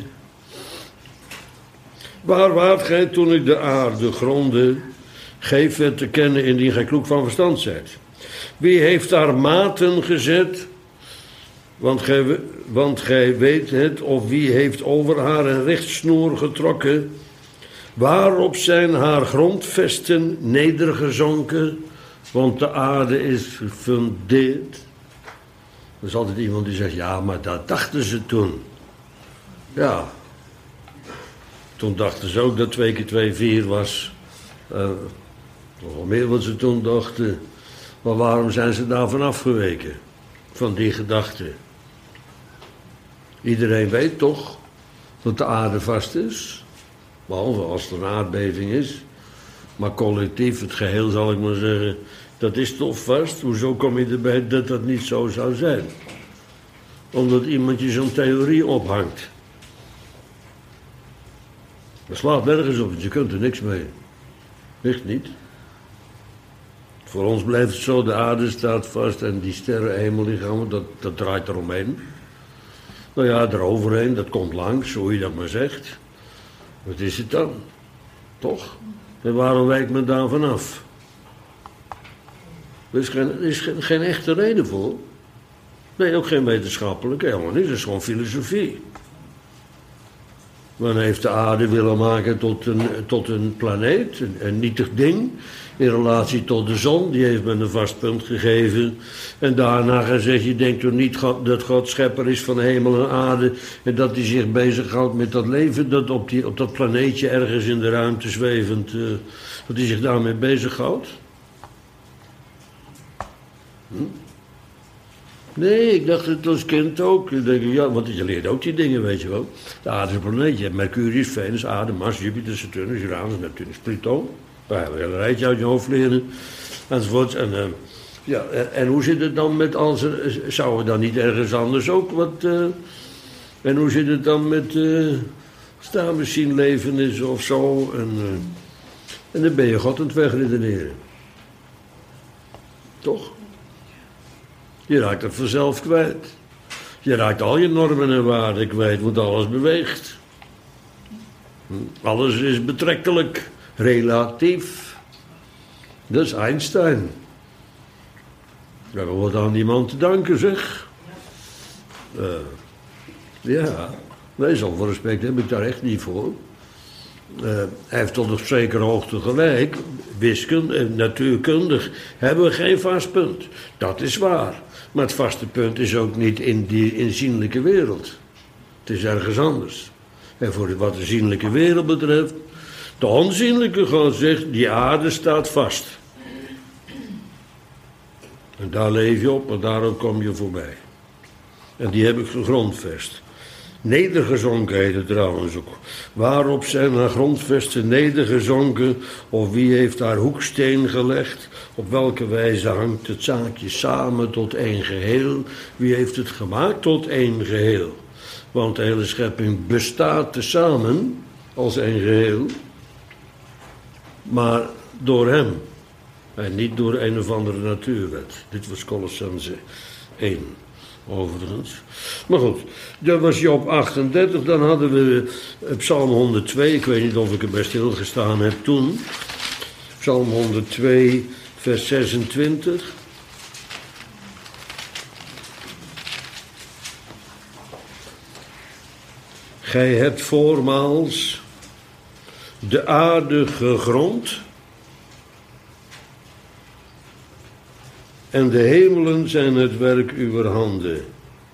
Waar waart gij toen ik de aarde gronde? Geef het te kennen indien gij kloek van verstand zijt. Wie heeft daar maten gezet? Want gij, want gij weet het, of wie heeft over haar een rechtsnoer getrokken? Waarop zijn haar grondvesten nedergezonken? Want de aarde is gefundeerd. Er is altijd iemand die zegt, ja, maar dat dachten ze toen. Ja. Toen dachten ze ook dat twee keer twee vier was. Uh, nog wel meer wat ze toen dachten. Maar waarom zijn ze daarvan afgeweken? Van die gedachte. Iedereen weet toch dat de aarde vast is. Behalve als er een aardbeving is. Maar collectief, het geheel zal ik maar zeggen, dat is toch vast. Hoezo kom je erbij dat dat niet zo zou zijn? Omdat iemand je zo'n theorie ophangt. Dat slaat nergens op, je kunt er niks mee. Echt niet. Voor ons blijft het zo, de aarde staat vast en die sterrenhemellichamen, dat, dat draait eromheen. Nou ja, eroverheen, dat komt langs, hoe je dat maar zegt. Wat is het dan? Toch? En waarom wijkt men daar vanaf? Er is geen, er is geen, geen echte reden voor. Nee, ook geen wetenschappelijke, helemaal niet. Dat is gewoon filosofie. Men heeft de aarde willen maken tot een, tot een planeet, een, een nietig ding. In relatie tot de zon, die heeft men een vast punt gegeven. En daarna gezegd, je denkt toch niet dat God schepper is van hemel en aarde. En dat hij zich bezighoudt met dat leven dat op, die, op dat planeetje ergens in de ruimte zwevend. Uh, dat hij zich daarmee bezighoudt. Hm? Nee, ik dacht het als kind ook. Ik denk, ja, want je leert ook die dingen, weet je wel. De aarde is een planeet. Je hebt Mercurius, Venus, aarde, Mars, Jupiter, Saturnus, Uranus, Neptunus, Pluton. Daar hebben we een hele rijtje uit je hoofd leren. Enzovoort. En, uh, ja, en, en hoe zit het dan met als er... Zou er dan niet ergens anders ook wat... Uh, en hoe zit het dan met... Uh, staan misschien leven is of zo. En, uh, en dan ben je God aan het wegredeneren. Toch? Je raakt het vanzelf kwijt. Je raakt al je normen en waarden kwijt, want alles beweegt. Alles is betrekkelijk, relatief. Dat is Einstein. We hebben wat aan die man te danken, zeg. Uh, ja, nee, zoveel respect heb ik daar echt niet voor. Uh, hij heeft tot op zekere hoogte gelijk. Wiskunde en natuurkundig hebben we geen vast punt. Dat is waar. Maar het vaste punt is ook niet in die inzienlijke wereld. Het is ergens anders. En voor wat de zienlijke wereld betreft, de onzienlijke God zegt, die aarde staat vast. En daar leef je op, maar daarom kom je voorbij. En die heb ik gegrondvest. Nedergezonken heet het trouwens ook. Waarop zijn haar grondvesten nedergezonken? Of wie heeft daar hoeksteen gelegd? Op welke wijze hangt het zaakje samen tot één geheel? Wie heeft het gemaakt tot één geheel? Want de hele schepping bestaat tezamen als één geheel. Maar door hem. En niet door een of andere natuurwet. Dit was Colossense één. Overigens. Maar goed, dat was Job achtendertig. Dan hadden we Psalm honderdtwee. Ik weet niet of ik er bij stilgestaan heb toen. Psalm honderdtwee, vers zesentwintig. Gij hebt voormaals de aarde gegrond en de hemelen zijn het werk uwer handen.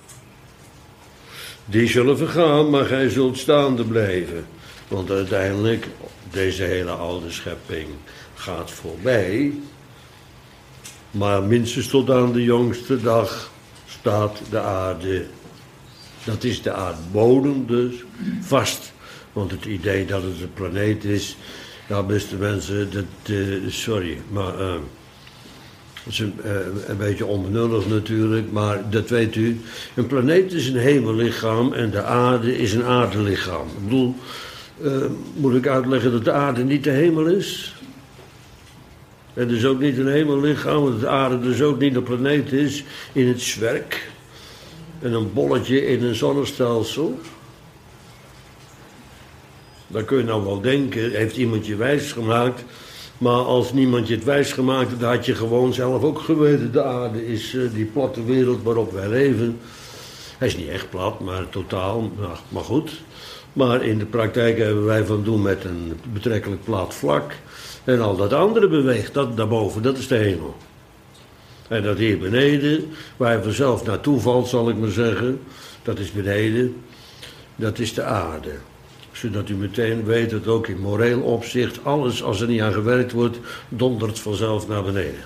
Die zullen vergaan, maar gij zult staande blijven. Want uiteindelijk, deze hele oude schepping gaat voorbij. Maar minstens tot aan de jongste dag staat de aarde. Dat is de aardbodem dus vast. Want het idee dat het een planeet is, ja beste mensen, dat, uh, sorry, maar... Uh, Dat is een, uh, een beetje onbenullig natuurlijk, maar dat weet u. Een planeet is een hemellichaam en de aarde is een aardelichaam. Ik bedoel, uh, moet ik uitleggen dat de aarde niet de hemel is? En dus ook niet een hemellichaam, dat de aarde dus ook niet een planeet is in het zwerk. en een bolletje in een zonnestelsel. Dan kun je nou wel denken, heeft iemand je wijs gemaakt. Maar als niemand je het wijs gemaakt had, had je gewoon zelf ook geweten. De aarde is uh, die platte wereld waarop wij leven. Hij is niet echt plat, maar totaal, nou, maar goed. Maar in de praktijk hebben wij van doen met een betrekkelijk plat vlak. En al dat andere beweegt, dat daarboven, dat is de hemel. En dat hier beneden, waar je vanzelf naartoe valt, zal ik maar zeggen, dat is beneden, dat is de aarde. Zodat u meteen weet dat ook in moreel opzicht, alles als er niet aan gewerkt wordt, dondert vanzelf naar beneden.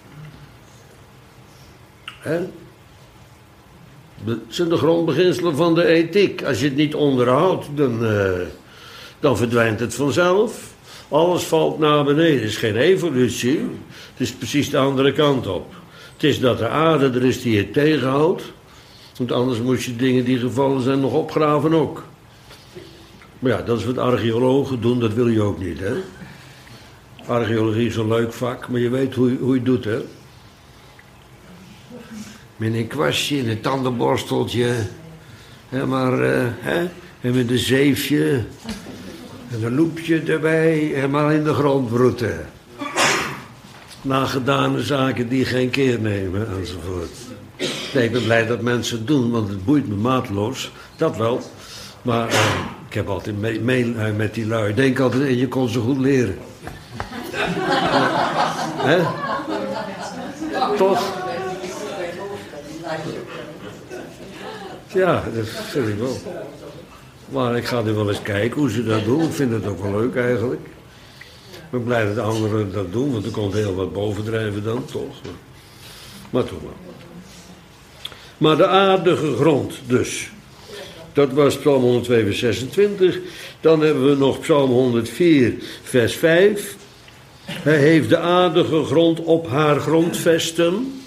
Hè? Dat zijn de grondbeginselen van de ethiek. Als je het niet onderhoudt, dan, uh, dan verdwijnt het vanzelf. Alles valt naar beneden. Het is geen evolutie. Het is precies de andere kant op. Het is dat de aarde er is die het tegenhoudt. Want anders moet je dingen die gevallen zijn nog opgraven ook. Maar ja, dat is wat archeologen doen. Dat wil je ook niet, hè. Archeologie is een leuk vak, maar je weet hoe, hoe je het doet, hè. Met een kwastje en een tandenborsteltje. Hè, maar, uh, hè, en met een zeefje. En een loepje erbij. En maar in de grond broeten. Na gedane zaken die geen keer nemen, enzovoort. Nee, ik ben blij dat mensen het doen, want het boeit me maatloos. Dat wel. Maar uh, ik heb altijd mee, mee uh, met die lui. Ik denk altijd, en je kon ze goed leren. uh, hè? Toch? Ja, dat vind ik wel. Maar ik ga nu wel eens kijken hoe ze dat doen. Ik vind het ook wel leuk eigenlijk. Ik ben blij dat de anderen dat doen, want er komt heel wat bovendrijven dan, toch? Maar toch wel. Maar de aardige grond dus. Dat was Psalm honderdtwee vers zesentwintig. Dan hebben we nog Psalm honderdvier vers vijf. Hij heeft de aardige grond op haar grondvesten.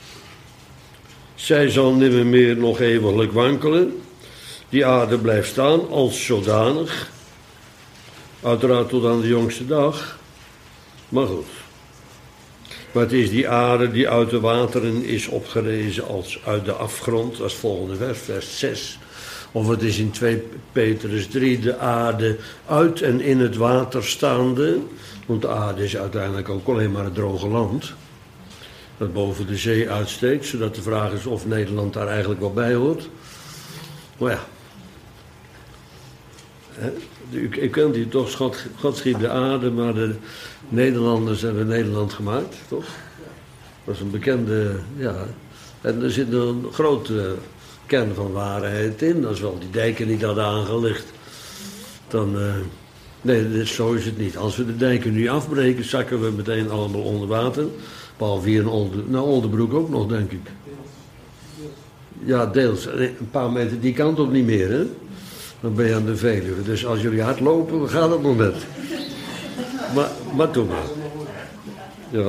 Zij zal nimmer meer nog eeuwiglijk wankelen. Die aarde blijft staan als zodanig. Uiteraard tot aan de jongste dag. Maar goed. Maar het is die aarde die uit de wateren is opgerezen als uit de afgrond. Als volgende vers, vers zes. Of het is in twee Petrus drie de aarde uit en in het water staande. Want de aarde is uiteindelijk ook alleen maar het droge land. Dat boven de zee uitsteekt. Zodat de vraag is of Nederland daar eigenlijk wel bij hoort. Maar ja. U, u kent hier toch, God, God schiep de aarde, maar de Nederlanders hebben Nederland gemaakt, toch? Dat is een bekende, ja. En er zit een grote kern van waarheid in. Als we al die dijken niet hadden aangelegd, dan... Uh, nee, dus zo is het niet. Als we de dijken nu afbreken, zakken we meteen allemaal onder water. Behalve hier in Olde, nou, Oldebroek ook nog, denk ik. Ja, deels. Een paar meter die kant op niet meer, hè? Dan ben je aan de Veluwe. Dus als jullie hard lopen, dan gaat het nog net. Maar, maar doe maar. Ja.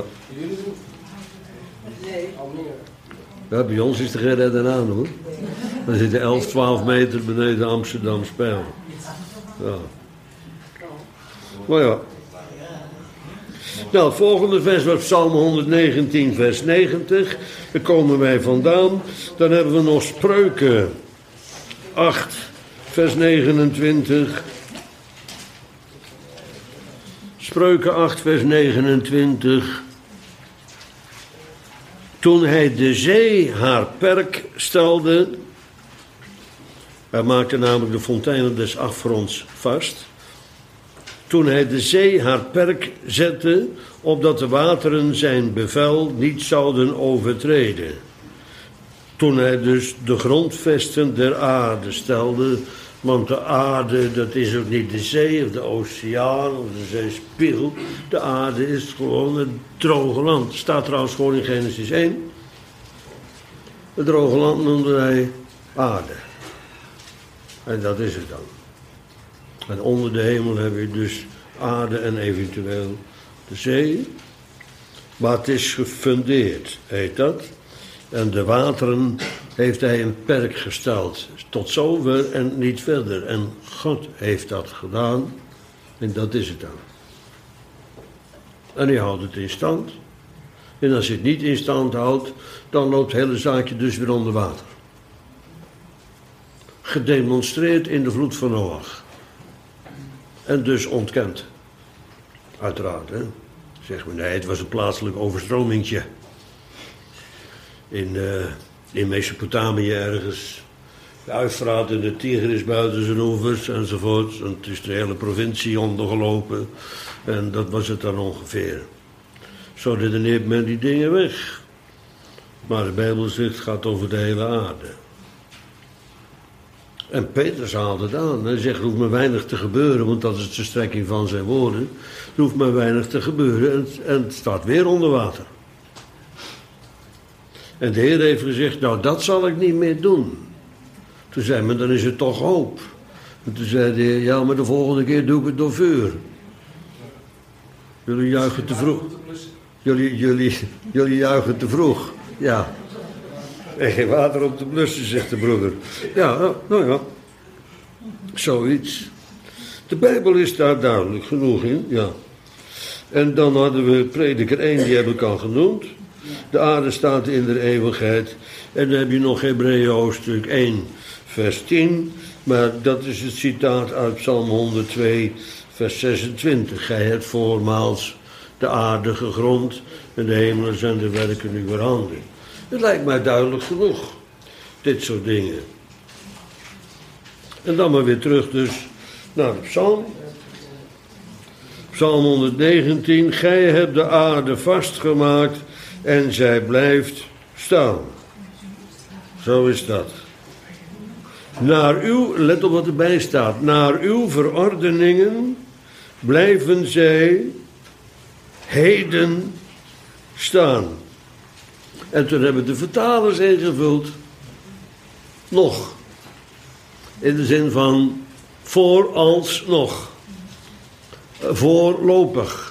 Ja, bij ons is er geen redden aan, hoor. Dan zitten elf, twaalf meter beneden Amsterdam Spijl. Ja. Maar ja. Nou, het volgende vers was Psalm honderdnegentien, vers negentig. Daar komen wij vandaan. Dan hebben we nog Spreuken acht, vers negenentwintig. Spreuken acht, vers negenentwintig. Toen hij de zee haar perk stelde. Hij maakte namelijk de fonteinen des afgronds vast. Toen hij de zee haar perk zette, opdat de wateren zijn bevel niet zouden overtreden. Toen hij dus de grondvesten der aarde stelde, want de aarde, dat is ook niet de zee of de oceaan of de zeespiegel. De aarde is gewoon het droge land. Het staat trouwens gewoon in Genesis één. Het droge land noemde hij aarde. En dat is het dan. En onder de hemel heb je dus aarde en eventueel de zee. Maar het is gefundeerd, heet dat. En de wateren heeft hij een perk gesteld. Tot zover en niet verder. En God heeft dat gedaan. En dat is het dan. En hij houdt het in stand. En als hij het niet in stand houdt, dan loopt het hele zaakje dus weer onder water. gedemonstreerd in de vloed van Noach. En dus ontkend. Uiteraard, hè. Zeg maar, nee, het was een plaatselijk overstromingtje. In, uh, in Mesopotamië ergens. De Uifraat en de Tigris buiten zijn oevers enzovoort. En het is de hele provincie ondergelopen. En dat was het dan ongeveer. Zo redeneert men die dingen weg. Maar de Bijbel zegt, het gaat over de hele aarde. En Petrus haalt het aan. Hij zegt, er hoeft maar weinig te gebeuren, want dat is de strekking van zijn woorden. Er hoeft maar weinig te gebeuren en het, en het staat weer onder water. En de Heer heeft gezegd, nou dat zal ik niet meer doen. Toen zei men, dan is er toch hoop. En toen zei de Heer, ja maar de volgende keer doe ik het door vuur. Jullie juichen te vroeg. Jullie, jullie, jullie juichen te vroeg. Ja. En geen water op te blussen, zegt de broeder. Ja, nou ja. Zoiets. De Bijbel is daar duidelijk genoeg in, ja. En dan hadden we prediker één, die heb ik al genoemd. De aarde staat in de eeuwigheid. En dan heb je nog Hebreeën hoofdstuk één, vers tien. Maar dat is het citaat uit Psalm honderdtwee, vers zesentwintig. Gij hebt voormaals de aarde gegrond en de hemelen zijn de werken uwer handen. Het lijkt mij duidelijk genoeg, dit soort dingen. En dan maar weer terug dus naar de psalm. Psalm honderdnegentien. Gij hebt de aarde vastgemaakt en zij blijft staan. Zo is dat. Naar uw, let op wat erbij staat. Naar uw verordeningen blijven zij heden staan. En toen hebben de vertalers ingevuld. Nog. In de zin van vooralsnog. Voorlopig.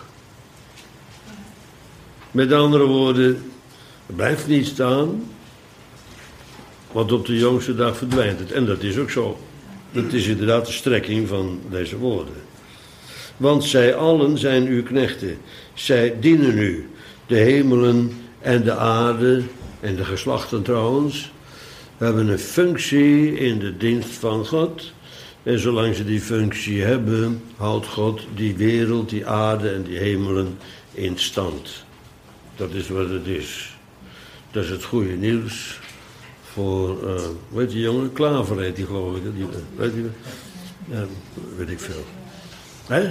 Met andere woorden, het blijft niet staan. Want op de jongste dag verdwijnt het. En dat is ook zo. Dat is inderdaad de strekking van deze woorden. Want zij allen zijn uw knechten. Zij dienen u. De hemelen en de aarde en de geslachten trouwens hebben een functie in de dienst van God. En zolang ze die functie hebben, houdt God die wereld, die aarde en die hemelen in stand. Dat is wat het is. Dat is het goede nieuws voor, uh, weet je jongen, Klaver heet die geloof ik. Die, weet je, ja, weet ik veel. Hè?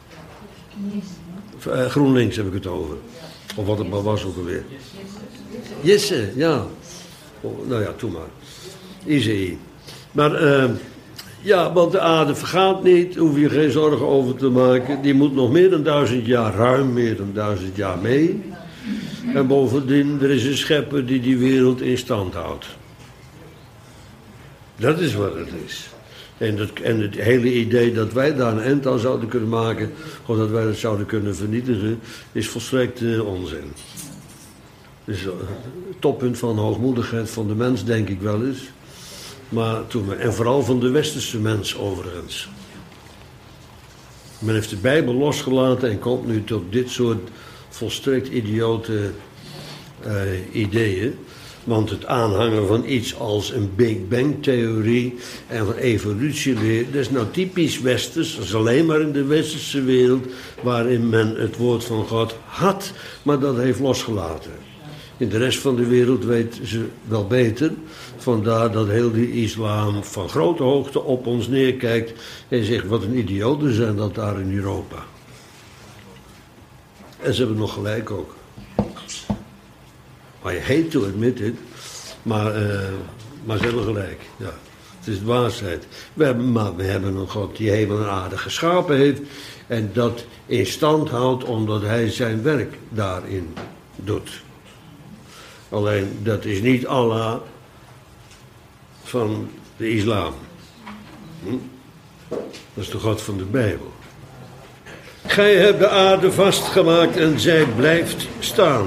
Uh, GroenLinks heb ik het over. Of wat het maar was ook alweer. Jesse, ja. Oh, nou ja, doe maar. I C I. Maar, uh, ja, want de aarde vergaat niet. Hoef je geen zorgen over te maken. Die moet nog meer dan duizend jaar, ruim meer dan duizend jaar mee. En bovendien, er is een schepper die die wereld in stand houdt. Dat is wat het is. En, dat, en het hele idee dat wij daar een eind aan zouden kunnen maken, of dat wij het zouden kunnen vernietigen, is volstrekt uh, onzin. Dus uh, het toppunt van hoogmoedigheid van de mens, denk ik wel eens. Maar toen, en vooral van de westerse mens overigens. Men heeft de Bijbel losgelaten en komt nu tot dit soort volstrekt idiote uh, ideeën. Want het aanhangen van iets als een Big Bang-theorie en van evolutieleer, dat is nou typisch westers. Dat is alleen maar in de westerse wereld waarin men het woord van God had, maar dat heeft losgelaten. In de rest van de wereld weten ze wel beter. Vandaar dat heel die islam van grote hoogte op ons neerkijkt en zegt wat een idioten zijn dat daar in Europa. En ze hebben nog gelijk ook. I hate to admit it, maar, uh, maar ze hebben gelijk. Ja, het is de waarheid. We hebben, maar we hebben een God die hemel en aarde geschapen heeft en dat in stand houdt omdat hij zijn werk daarin doet. Alleen dat is niet Allah van de islam. Hm? Dat is de God van de Bijbel. Gij hebt de aarde vastgemaakt en zij blijft staan.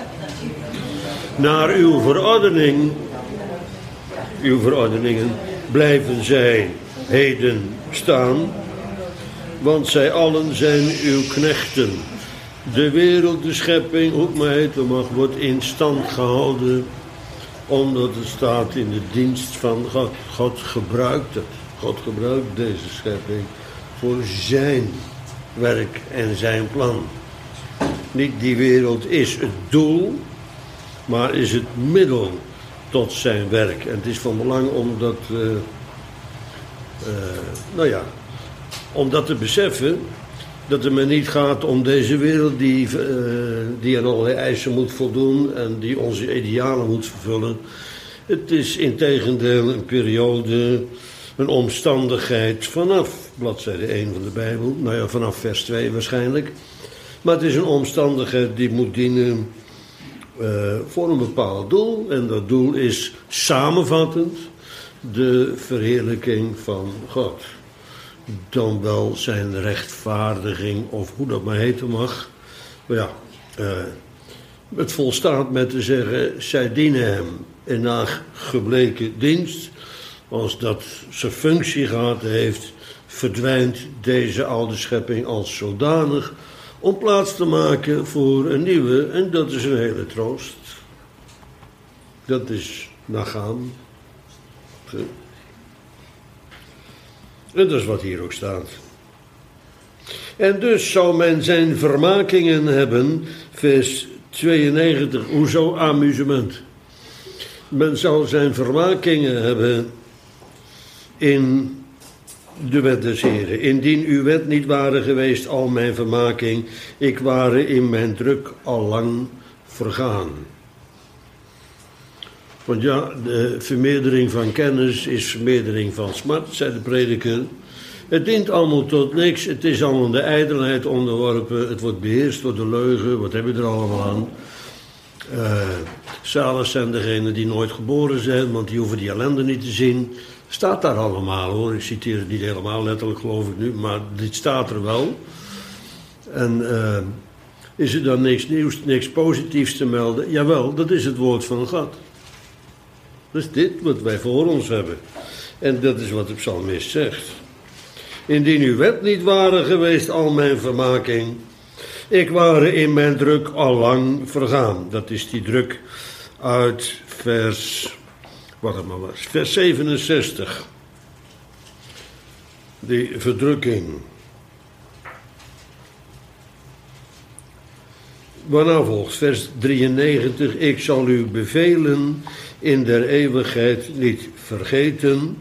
Naar uw verordening, uw verordeningen, blijven zij heden staan, want zij allen zijn uw knechten. De wereld, de schepping, hoe het maar heten mag, wordt in stand gehouden Omdat het staat in de dienst van God. God gebruikt het. God gebruikt deze schepping voor zijn werk en zijn plan. Niet die wereld is het doel, maar is het middel tot zijn werk. En het is van belang om dat, uh, uh, nou ja, om dat te beseffen, dat het me niet gaat om deze wereld die, uh, die aan allerlei eisen moet voldoen en die onze idealen moet vervullen. Het is integendeel een periode, een omstandigheid vanaf bladzijde één van de Bijbel, nou ja, vanaf vers twee waarschijnlijk. Maar het is een omstandigheid die moet dienen uh, voor een bepaald doel. En dat doel is samenvattend de verheerlijking van God. Dan wel zijn rechtvaardiging, of hoe dat maar heten mag. Maar ja, uh, het volstaat met te zeggen, zij dienen hem in naar gebleken dienst. Als dat zijn functie gehad heeft, verdwijnt deze oude schepping als zodanig om plaats te maken voor een nieuwe, en dat is een hele troost. Dat is nagaan. En dat is wat hier ook staat. En dus zou men zijn vermakingen hebben, vers tweeënnegentig, hoezo amusement? Men zou zijn vermakingen hebben in de wet des Heren. Indien uw wet niet ware geweest, al mijn vermaking, ik ware in mijn druk al lang vergaan. Want ja, de vermeerdering van kennis is vermeerdering van smart, zei de prediker. Het dient allemaal tot niks, het is allemaal de ijdelheid onderworpen, het wordt beheerst door de leugen, wat hebben we er allemaal aan? Uh, zalig zijn degenen die nooit geboren zijn, want die hoeven die ellende niet te zien. Staat daar allemaal hoor, ik citeer het niet helemaal letterlijk geloof ik nu, maar dit staat er wel. En uh, is er dan niks nieuws, niks positiefs te melden? Jawel, dat is het woord van God. Dat is dit wat wij voor ons hebben. En dat is wat de psalmist zegt. Indien uw wet niet ware geweest, al mijn vermaking, ik ware in mijn druk al lang vergaan. Dat is die druk uit vers, wat het maar was, vers zevenenzestig. Die verdrukking. Waarna volgt vers drieënnegentig. Ik zal u bevelen in der eeuwigheid niet vergeten.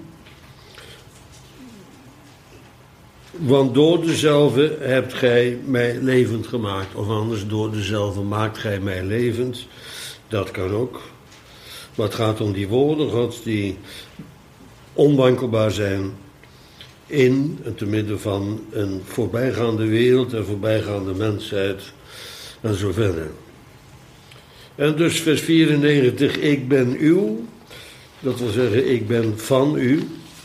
Want door dezelfde hebt gij mij levend gemaakt. Of anders, door dezelfde maakt gij mij levend. Dat kan ook. Maar het gaat om die woorden Gods die onwankelbaar zijn in en te midden van een voorbijgaande wereld en voorbijgaande mensheid en zo verder. En dus vers vierennegentig, ik ben uw, dat wil zeggen ik ben van u.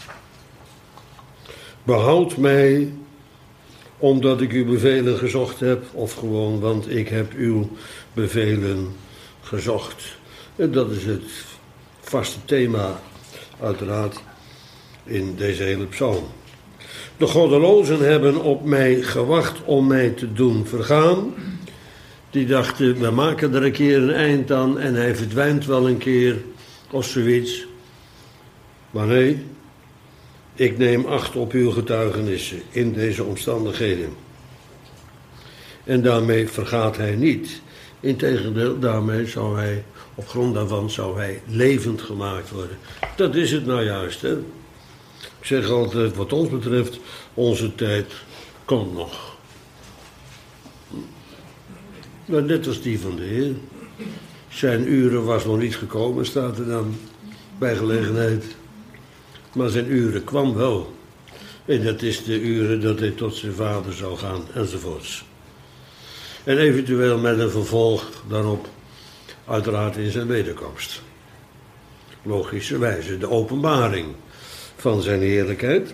Behoud mij omdat ik uw bevelen gezocht heb, of gewoon want ik heb uw bevelen gezocht. En dat is het vaste thema, uiteraard, in deze hele psalm. De goddelozen hebben op mij gewacht om mij te doen vergaan. Die dachten, we maken er een keer een eind aan en hij verdwijnt wel een keer, of zoiets. Maar nee, ik neem acht op uw getuigenissen in deze omstandigheden. En daarmee vergaat hij niet. Integendeel, daarmee zou hij, op grond daarvan zou hij levend gemaakt worden. Dat is het nou juist, hè. Ik zeg altijd, wat ons betreft, onze tijd komt nog. Maar net als die van de Heer. Zijn uren was nog niet gekomen, staat er dan bij gelegenheid. Maar zijn uren kwam wel. En dat is de uren dat hij tot zijn vader zou gaan, enzovoorts. En eventueel met een vervolg daarop, uiteraard in zijn wederkomst. Logischerwijze, de openbaring van zijn heerlijkheid.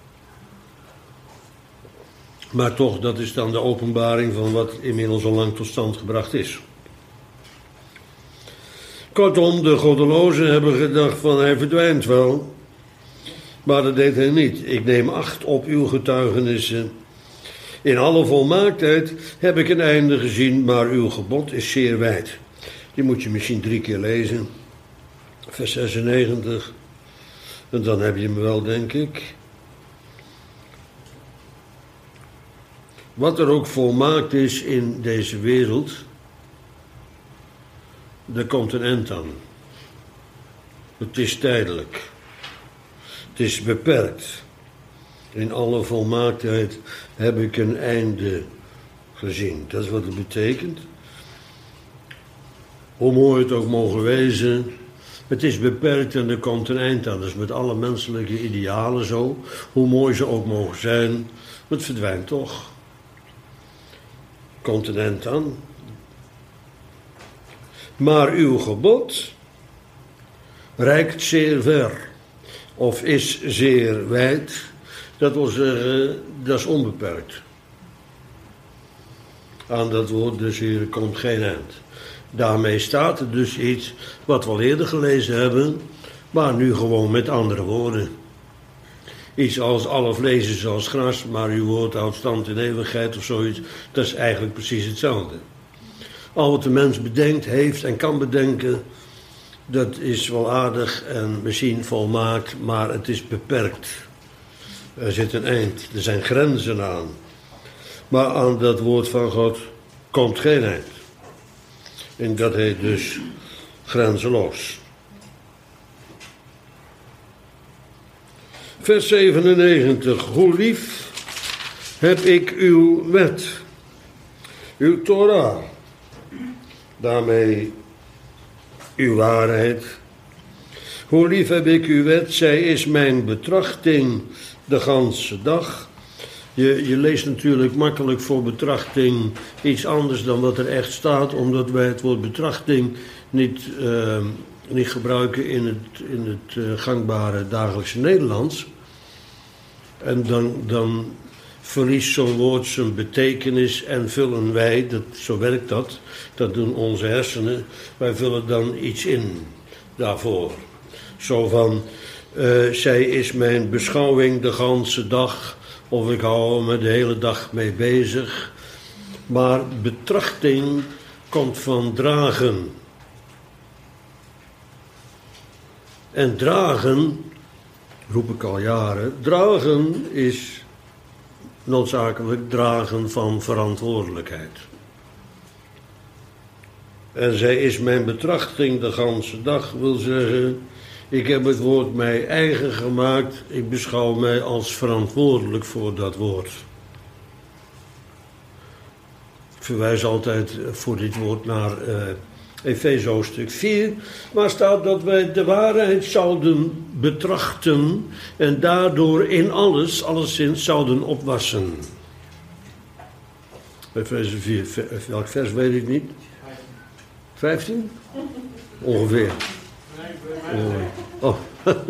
Maar toch, dat is dan de openbaring van wat inmiddels al lang tot stand gebracht is. Kortom, de goddelozen hebben gedacht van hij verdwijnt wel. Maar dat deed hij niet. Ik neem acht op uw getuigenissen. In alle volmaaktheid heb ik een einde gezien, maar uw gebod is zeer wijd. Die moet je misschien drie keer lezen. vers zesennegentig. En dan heb je me wel, denk ik. Wat er ook volmaakt is in deze wereld, er komt een eind aan. Het is tijdelijk. Het is beperkt. In alle volmaaktheid heb ik een einde gezien. Dat is wat het betekent. Hoe mooi het ook mogen wezen, het is beperkt en er komt een eind aan. Dat is met alle menselijke idealen zo. Hoe mooi ze ook mogen zijn, het verdwijnt toch. Komt een eind aan. Maar uw gebod reikt zeer ver, of is zeer wijd. Dat wil zeggen, dat is onbeperkt. Aan dat woord dus hier komt geen eind. Daarmee staat er dus iets wat we al eerder gelezen hebben, maar nu gewoon met andere woorden. Iets als alle vlees is als gras, maar uw woord houdt stand in eeuwigheid of zoiets. Dat is eigenlijk precies hetzelfde. Al wat de mens bedenkt, heeft en kan bedenken, dat is wel aardig en misschien volmaakt, maar het is beperkt. Er zit een eind, er zijn grenzen aan. Maar aan dat woord van God komt geen eind. En dat heet dus grenzeloos. Vers zevenennegentig. Hoe lief heb ik uw wet, uw Torah, daarmee uw waarheid. Hoe lief heb ik uw wet, zij is mijn betrachting de ganse dag. Je, je leest natuurlijk makkelijk voor betrachting iets anders dan wat er echt staat, omdat wij het woord betrachting niet, uh, niet gebruiken in het, in het uh, gangbare dagelijkse Nederlands. En dan, dan verliest zo'n woord zijn betekenis en vullen wij, dat, zo werkt dat, dat doen onze hersenen, wij vullen dan iets in daarvoor. Zo van, uh, zij is mijn beschouwing de ganse dag, of ik hou me de hele dag mee bezig. Maar betrachting komt van dragen. En dragen, roep ik al jaren, dragen is noodzakelijk dragen van verantwoordelijkheid. En zij is mijn betrachting de ganse dag, wil zeggen, ik heb het woord mij eigen gemaakt, ik beschouw mij als verantwoordelijk voor dat woord. Ik verwijs altijd voor dit woord naar uh, Efeze hoofdstuk vier, waar staat dat wij de waarheid zouden betrachten en daardoor in alles, alleszins zouden opwassen. Efeze vier, welk vers weet ik niet? vijftien? Ongeveer. Oh.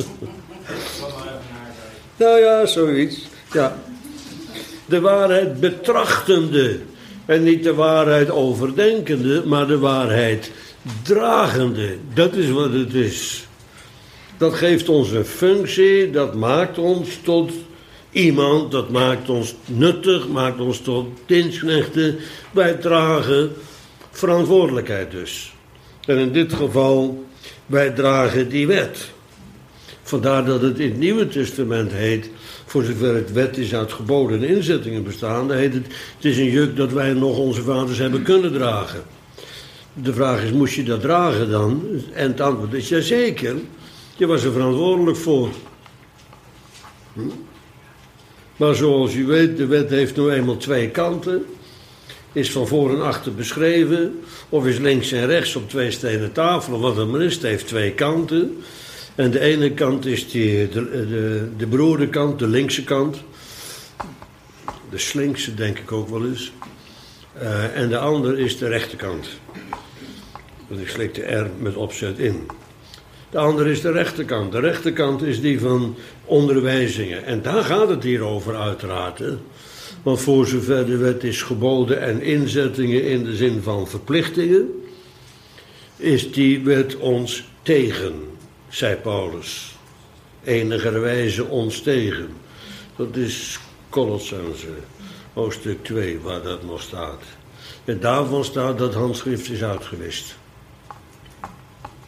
Nou ja, zoiets. Ja. De waarheid betrachtende. En niet de waarheid overdenkende, maar de waarheid dragende. Dat is wat het is. Dat geeft ons een functie, dat maakt ons tot iemand, dat maakt ons nuttig, maakt ons tot dienstknechten. Wij dragen verantwoordelijkheid dus. En in dit geval, wij dragen die wet. Vandaar dat het in het Nieuwe Testament heet, voor zover het wet is uit geboden en inzettingen bestaan, dan heet het, het is een juk dat wij nog onze vaders hebben kunnen dragen. De vraag is, moest je dat dragen dan? En het antwoord is, ja zeker, je was er verantwoordelijk voor. Hm? Maar zoals u weet, de wet heeft nu eenmaal twee kanten. Is van voor en achter beschreven, of is links en rechts op twee stenen tafelen, wat het maar is, het heeft twee kanten. En de ene kant is die, de, de, de beroerde kant, de linkse kant. De slinkse denk ik ook wel eens. Uh, en de andere is de rechterkant. Want ik slik de R met opzet in. De andere is de rechterkant. De rechterkant is die van onderwijzingen. En daar gaat het hier over uiteraard. Hè? Want voor zover de wet is geboden en inzettingen in de zin van verplichtingen, is die wet ons tegen, zei Paulus. Enigerwijze ons tegen. Dat is Kolossense, hoofdstuk twee, waar dat nog staat. En daarvan staat dat handschrift is uitgewist.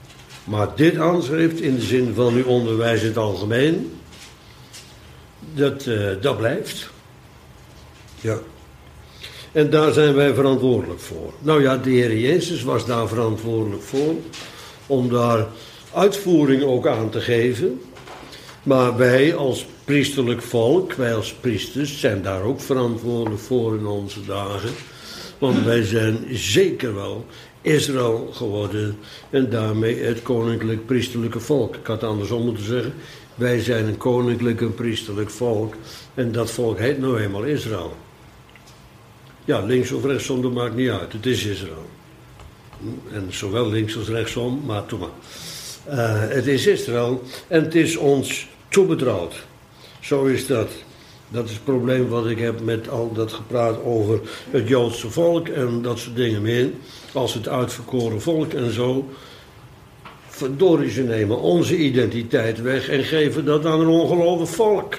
Maar dit handschrift, in de zin van uw onderwijs in het algemeen, dat, uh, dat blijft. Ja. En daar zijn wij verantwoordelijk voor. Nou ja, de Heer Jezus was daar verantwoordelijk voor, om daar uitvoering ook aan te geven. Maar wij als priesterlijk volk, wij als priesters, zijn daar ook verantwoordelijk voor in onze dagen. Want wij zijn zeker wel Israël geworden en daarmee het koninklijk priesterlijke volk. Ik had het andersom moeten zeggen. Wij zijn een koninklijk en priesterlijk volk en dat volk heet nou eenmaal Israël. Ja, links of rechtsom, dat maakt niet uit. Het is Israël. En zowel links als rechtsom, maar toe maar. Uh, het is Israël en het is ons toebetrouwd. Zo is dat. Dat is het probleem wat ik heb met al dat gepraat over het Joodse volk en dat soort dingen meer. Als het uitverkoren volk en zo. Verdorie, ze nemen onze identiteit weg en geven dat aan een ongelovig volk.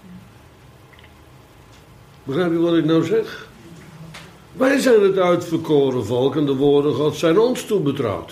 Begrijp je wat ik nou zeg? Wij zijn het uitverkoren volk en de woorden Gods zijn ons toebetrouwd.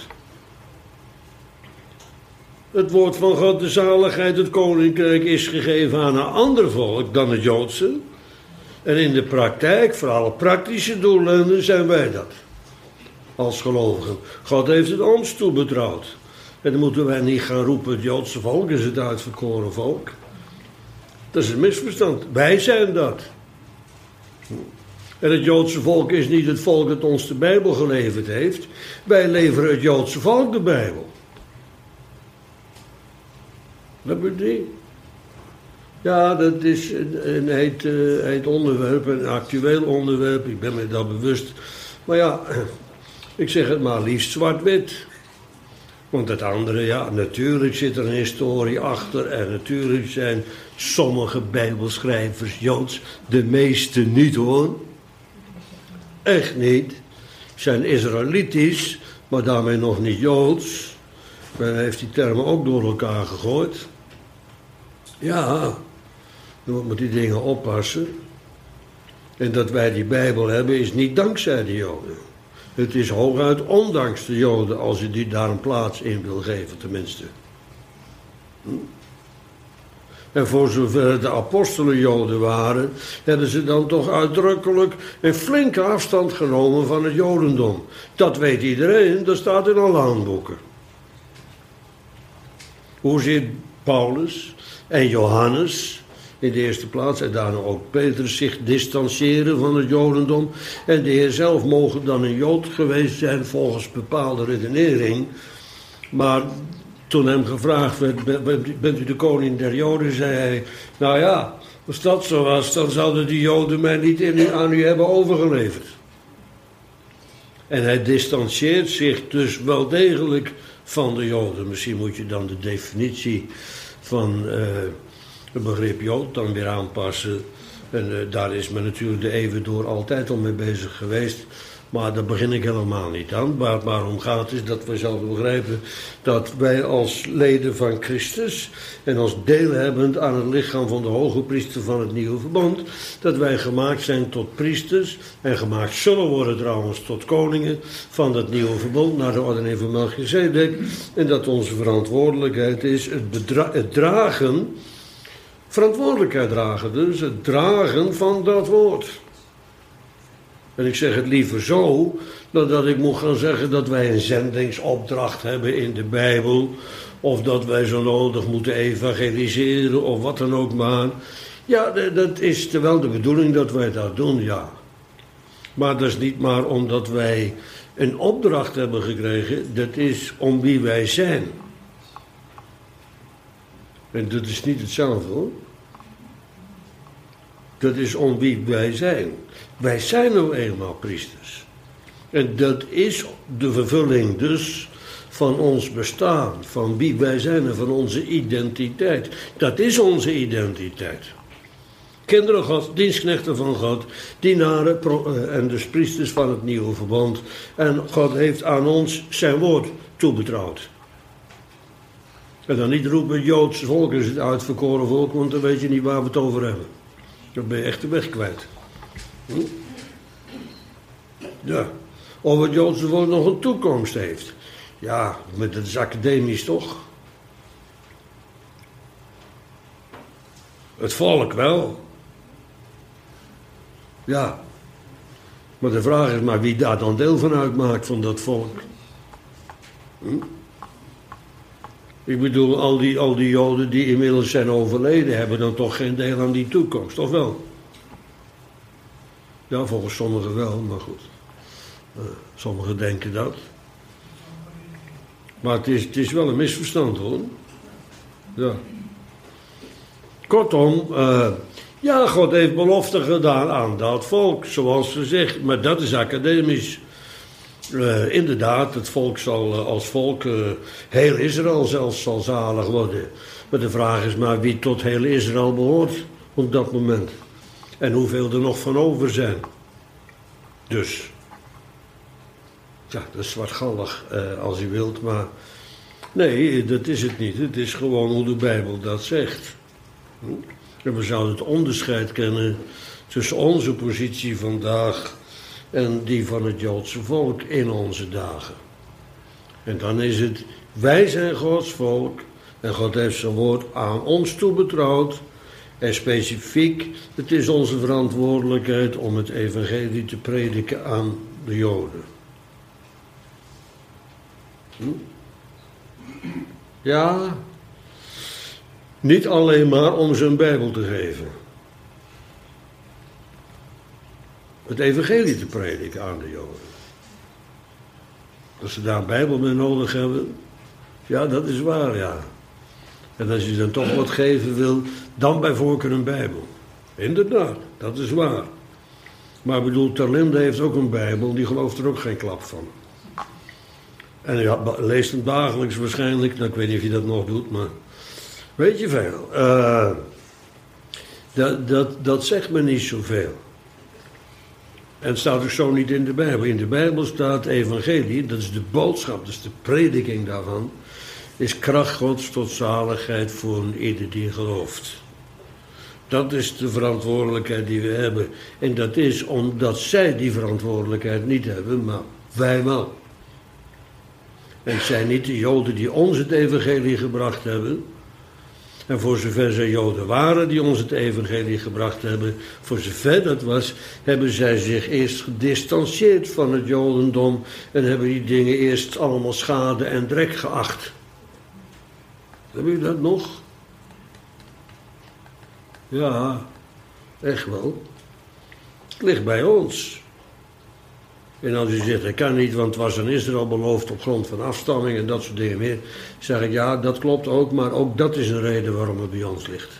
Het woord van God, de zaligheid, het koninkrijk is gegeven aan een ander volk dan het Joodse. En in de praktijk, voor alle praktische doeleinden, zijn wij dat. Als gelovigen. God heeft het ons toebetrouwd. En dan moeten wij niet gaan roepen, het Joodse volk is het uitverkoren volk. Dat is een misverstand. Wij zijn dat. En het Joodse volk is niet het volk dat ons de Bijbel geleverd heeft. Wij leveren het Joodse volk de Bijbel. Dat moet niet. Ja, dat is een, een heet, uh, heet onderwerp, een actueel onderwerp. Ik ben me daar bewust. Maar ja, ik zeg het maar liefst zwart-wit. Want het andere, ja, natuurlijk zit er een historie achter. En natuurlijk zijn sommige bijbelschrijvers Joods. De meeste niet hoor. Echt niet. Zijn Israëlitisch, maar daarmee nog niet Joods. Men heeft die termen ook door elkaar gegooid. Ja, je moet met die dingen oppassen. En dat wij die Bijbel hebben is niet dankzij de Joden. Het is hooguit ondanks de Joden als je die daar een plaats in wil geven tenminste. Hm? En voor zover de apostelen Joden waren, hebben ze dan toch uitdrukkelijk een flinke afstand genomen van het Jodendom. Dat weet iedereen, dat staat in alle handboeken. Hoe zit Paulus en Johannes in de eerste plaats en daarna ook Petrus zich distancieren van het Jodendom. En de Heer zelf mogen dan een Jood geweest zijn volgens bepaalde redenering. Maar toen hem gevraagd werd, bent u de koning der Joden, zei hij, nou ja, als dat zo was, dan zouden die Joden mij niet in, aan u hebben overgeleverd. En hij distancieert zich dus wel degelijk van de Joden. Misschien moet je dan de definitie van uh, het begrip Jood dan weer aanpassen. En uh, daar is men natuurlijk de eeuwen door altijd al mee bezig geweest. Maar daar begin ik helemaal niet aan. Waar het maar om gaat is dat we zouden begrijpen dat wij als leden van Christus en als deelhebbend aan het lichaam van de hoge priester van het nieuwe verbond, dat wij gemaakt zijn tot priesters en gemaakt zullen worden trouwens tot koningen van dat nieuwe verbond naar de ordening van Melchizedek. En dat onze verantwoordelijkheid is het, bedra- het dragen, verantwoordelijkheid dragen dus, het dragen van dat woord. En ik zeg het liever zo, dan dat ik moet gaan zeggen dat wij een zendingsopdracht hebben in de Bijbel. Of dat wij zo nodig moeten evangeliseren of wat dan ook maar. Ja, dat is wel de bedoeling dat wij dat doen, ja. Maar dat is niet maar omdat wij een opdracht hebben gekregen. Dat is om wie wij zijn. En dat is niet hetzelfde hoor. Dat is om wie wij zijn. Wij zijn nou eenmaal priesters. En dat is de vervulling dus van ons bestaan, van wie wij zijn en van onze identiteit. Dat is onze identiteit. Kinderen God, dienstknechten van God, dienaren en dus priesters van het nieuwe verbond. En God heeft aan ons zijn woord toebetrouwd. En dan niet roepen, het Joodse volk is het uitverkoren volk, want dan weet je niet waar we het over hebben. Dan ben je echt de weg kwijt. Hm? Ja. Of het Joodse volk nog een toekomst heeft. Ja, met het is academisch toch? Het volk wel. Ja. Maar de vraag is maar wie daar dan deel van uitmaakt van dat volk. Hm? Ik bedoel, al die, al die Joden die inmiddels zijn overleden, hebben dan toch geen deel aan die toekomst, of wel? Ja, volgens sommigen wel, maar goed. Uh, sommigen denken dat. Maar het is, het is wel een misverstand, hoor. Ja. Kortom, uh, ja, God heeft belofte gedaan aan dat volk, zoals gezegd. Maar dat is academisch. Uh, inderdaad, het volk zal uh, als volk, uh, heel Israël zelfs zal zalig worden. Maar de vraag is maar wie tot heel Israël behoort op dat moment. En hoeveel er nog van over zijn. Dus, ja, dat is zwartgallig uh, als u wilt, maar nee, dat is het niet. Het is gewoon hoe de Bijbel dat zegt. Hm? En we zouden het onderscheid kennen tussen onze positie vandaag en die van het Joodse volk in onze dagen. En dan is het, wij zijn Gods volk en God heeft zijn woord aan ons toebetrouwd. En specifiek, het is onze verantwoordelijkheid om het evangelie te prediken aan de Joden. Hm? Ja, niet alleen maar om ze een Bijbel te geven. Het evangelie te prediken aan de Joden. Dat ze daar een Bijbel mee nodig hebben, ja, dat is waar, ja. En als je dan toch wat geven wil, dan bij voorkeur een Bijbel. Inderdaad, dat is waar. Maar ik bedoel, Terlinde heeft ook een Bijbel, die gelooft er ook geen klap van. En ja, leest hem dagelijks waarschijnlijk, nou, ik weet niet of je dat nog doet, maar weet je veel. Uh, dat, dat, dat zegt me niet zoveel. En het staat ook zo niet in de Bijbel. In de Bijbel staat evangelie, dat is de boodschap, dat is de prediking daarvan, is kracht Gods tot zaligheid voor ieder die gelooft. Dat is de verantwoordelijkheid die we hebben. En dat is omdat zij die verantwoordelijkheid niet hebben, maar wij wel. En het zijn niet de Joden die ons het evangelie gebracht hebben. En voor zover zij Joden waren die ons het evangelie gebracht hebben, voor zover dat was, hebben zij zich eerst gedistanceerd van het Jodendom en hebben die dingen eerst allemaal schade en drek geacht. Heb je dat nog? Ja, echt wel. Het ligt bij ons. En als u zegt, dat kan niet, want het was aan Israël beloofd op grond van afstamming en dat soort dingen meer, zeg ik, ja, dat klopt ook, maar ook dat is een reden waarom het bij ons ligt.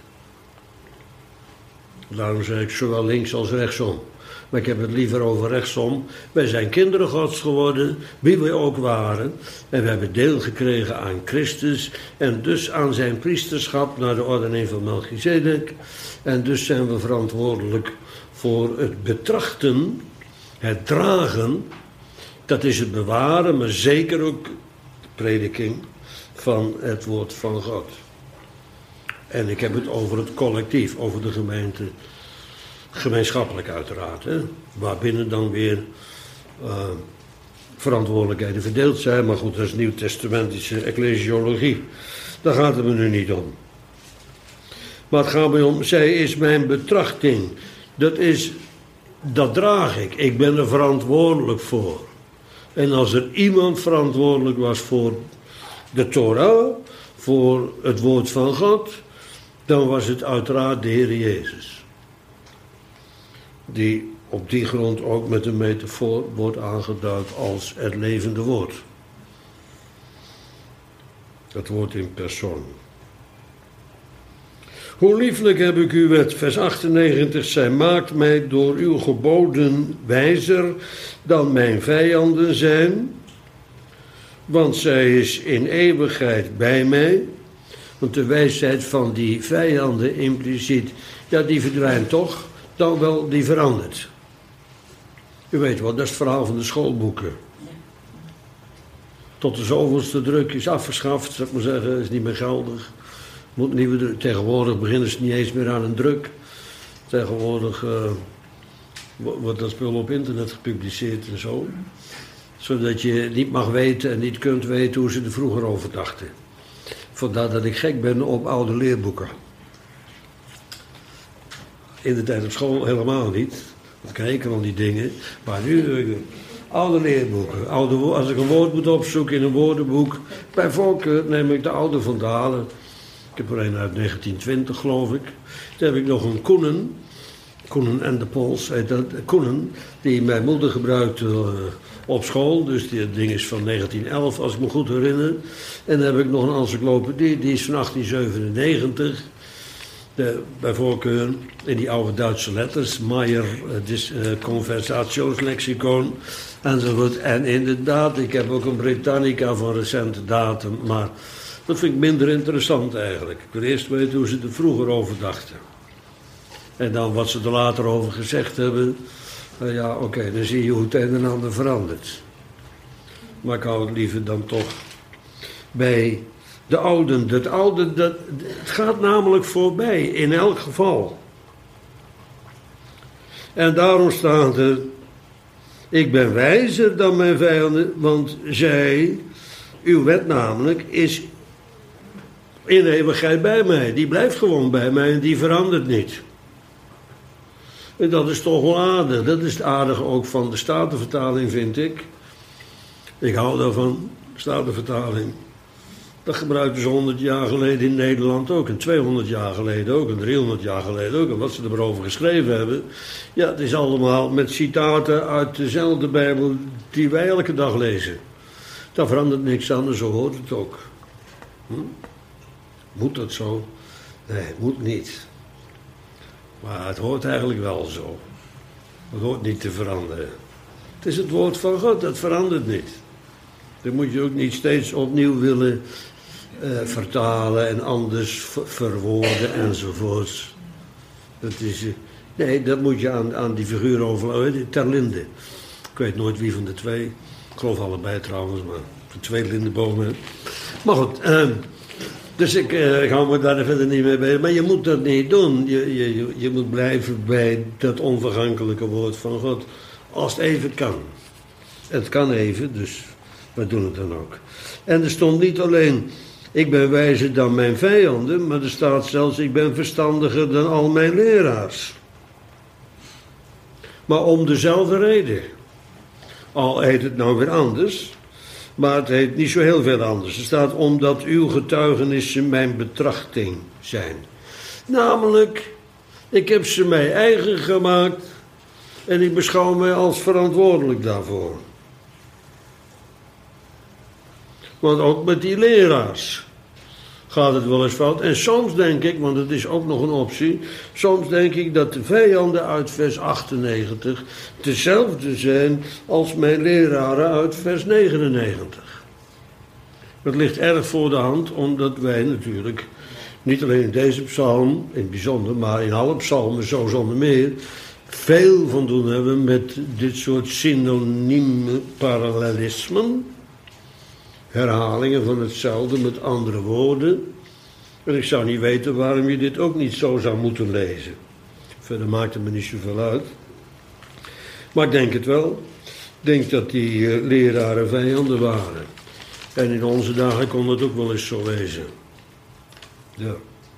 Daarom zeg ik zowel links als rechtsom. Maar ik heb het liever over rechtsom. Wij zijn kinderen Gods geworden, wie we ook waren. En we hebben deel gekregen aan Christus. En dus aan zijn priesterschap naar de ordening van Melchizedek. En dus zijn we verantwoordelijk voor het betrachten, het dragen. Dat is het bewaren, maar zeker ook de prediking van het woord van God. En ik heb het over het collectief, over de gemeente. Gemeenschappelijk uiteraard, hè, waarbinnen dan weer uh, verantwoordelijkheden verdeeld zijn. Maar goed, dat is nieuwtestamentische ecclesiologie. Daar gaat het me nu niet om. Maar het gaat me om, zij is mijn betrachting. Dat is, dat draag ik. Ik ben er verantwoordelijk voor. En als er iemand verantwoordelijk was voor de Torah, voor het woord van God, dan was het uiteraard de Heer Jezus. Die op die grond ook met een metafoor wordt aangeduid als het levende woord. Het woord in persoon. Hoe lieflijk heb ik uw wet, vers achtennegentig, zij maakt mij door uw geboden wijzer dan mijn vijanden zijn, want zij is in eeuwigheid bij mij. Want de wijsheid van die vijanden impliciet, ja, die verdwijnt toch, dan wel, die verandert. U weet wat, dat is het verhaal van de schoolboeken. Tot de zoveelste druk is afgeschaft, zou ik maar zeggen, is niet meer geldig. Moet nieuwe druk. Tegenwoordig beginnen ze niet eens meer aan een druk. Tegenwoordig uh, wordt dat spul op internet gepubliceerd en zo. Zodat je niet mag weten en niet kunt weten hoe ze er vroeger over dachten. Vandaar dat ik gek ben op oude leerboeken. In de tijd op school helemaal niet. Ik krijg al die dingen. Maar nu, oude leerboeken. Oude, als ik een woord moet opzoeken in een woordenboek. Bij voorkeur neem ik de oude Van Dalen. Ik heb er een uit negentien twintig, geloof ik. Toen heb ik nog een Koenen. Koenen en de Pols. Heet dat. Koenen, die mijn moeder gebruikte uh, op school. Dus die ding is van negentien elf, als ik me goed herinner. En dan heb ik nog een encyclopedie. Die is van achttien zevenennegentig. De, bij voorkeur in die oude Duitse letters. Meyer, uh, uh, Conversationslexicon. Enzovoort. En inderdaad, ik heb ook een Britannica van recente datum. Maar dat vind ik minder interessant eigenlijk. Ik wil eerst weten hoe ze er vroeger over dachten. En dan wat ze er later over gezegd hebben. Uh, ja, oké, okay, dan zie je hoe het een en ander verandert. Maar ik hou het liever dan toch bij de ouden. Dat oude, dat, het gaat namelijk voorbij, in elk geval. En daarom staat er: ik ben wijzer dan mijn vijanden, want zij, uw wet namelijk, is in eeuwigheid bij mij. Die blijft gewoon bij mij en die verandert niet. En dat is toch wel aardig. Dat is het aardige ook van de Statenvertaling, vind ik. Ik hou daarvan, Statenvertaling. Dat gebruikten ze honderd jaar geleden in Nederland ook. En tweehonderd jaar geleden ook. En driehonderd jaar geleden ook. En wat ze erover geschreven hebben. Ja, het is allemaal met citaten uit dezelfde Bijbel die wij elke dag lezen. Daar verandert niks aan en zo hoort het ook. Hm? Moet dat zo? Nee, moet niet. Maar het hoort eigenlijk wel zo. Het hoort niet te veranderen. Het is het woord van God, dat verandert niet. Dat moet je ook niet steeds opnieuw willen uh, vertalen en anders ver- verwoorden enzovoorts. Dat is, uh, nee, dat moet je aan, aan die figuur overlaten. Ter Linde. Ik weet nooit wie van de twee. Ik geloof allebei trouwens, maar van twee Lindebomen. Maar goed, uh, dus ik uh, ga me daar verder niet mee bij. Maar je moet dat niet doen. Je, je, je moet blijven bij dat onvergankelijke woord van God. Als het even kan. Het kan even, dus we doen het dan ook. En er stond niet alleen: ik ben wijzer dan mijn vijanden. Maar er staat zelfs: ik ben verstandiger dan al mijn leraars. Maar om dezelfde reden. Al heet het nou weer anders. Maar het heet niet zo heel veel anders. Er staat: omdat uw getuigenissen mijn betrachting zijn. Namelijk, ik heb ze mij eigen gemaakt. En ik beschouw mij als verantwoordelijk daarvoor. Want ook met die leraars gaat het wel eens fout. En soms denk ik, want het is ook nog een optie. Soms denk ik dat de vijanden uit vers achtennegentig dezelfde zijn als mijn leraren uit vers negenennegentig. Dat ligt erg voor de hand, omdat wij natuurlijk niet alleen in deze psalm, in het bijzonder, maar in alle psalmen zo zonder meer, veel van doen hebben met dit soort synonieme parallelismen. Herhalingen van hetzelfde met andere woorden. En ik zou niet weten waarom je dit ook niet zo zou moeten lezen. Verder maakt het me niet zoveel uit. Maar ik denk het wel. Ik denk dat die uh, leraren vijanden waren. En in onze dagen kon het ook wel eens zo wezen. Ja.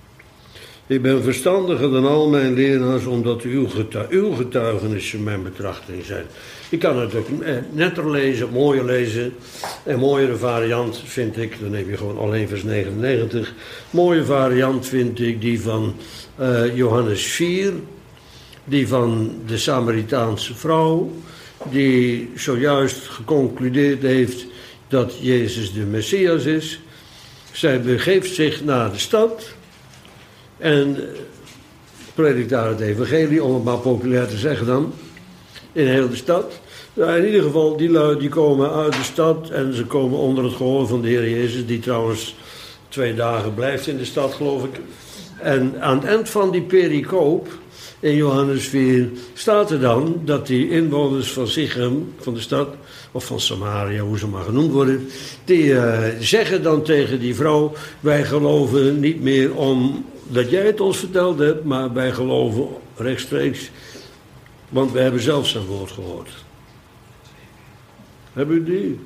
Ik ben verstandiger dan al mijn leraars, omdat uw, getu- uw getuigenissen mijn betrachting zijn. Ik kan het ook netter lezen, mooier lezen. Een mooiere variant vind ik, dan heb je gewoon alleen vers negenennegentig. Mooie variant vind ik die van uh, Johannes vier. Die van de Samaritaanse vrouw. Die zojuist geconcludeerd heeft dat Jezus de Messias is. Zij begeeft zich naar de stad. En predikt daar het evangelie, om het maar populair te zeggen dan. In heel de stad. Nou, in ieder geval, die lui die komen uit de stad en ze komen onder het gehoor van de Heer Jezus, die trouwens twee dagen blijft in de stad, geloof ik. En aan het eind van die pericoop, in Johannes vier, staat er dan dat die inwoners van Sichem, van de stad, of van Samaria, hoe ze maar genoemd worden, die uh, zeggen dan tegen die vrouw: wij geloven niet meer omdat jij het ons verteld hebt, maar wij geloven rechtstreeks, want wij hebben zelf zijn woord gehoord. Heb u die?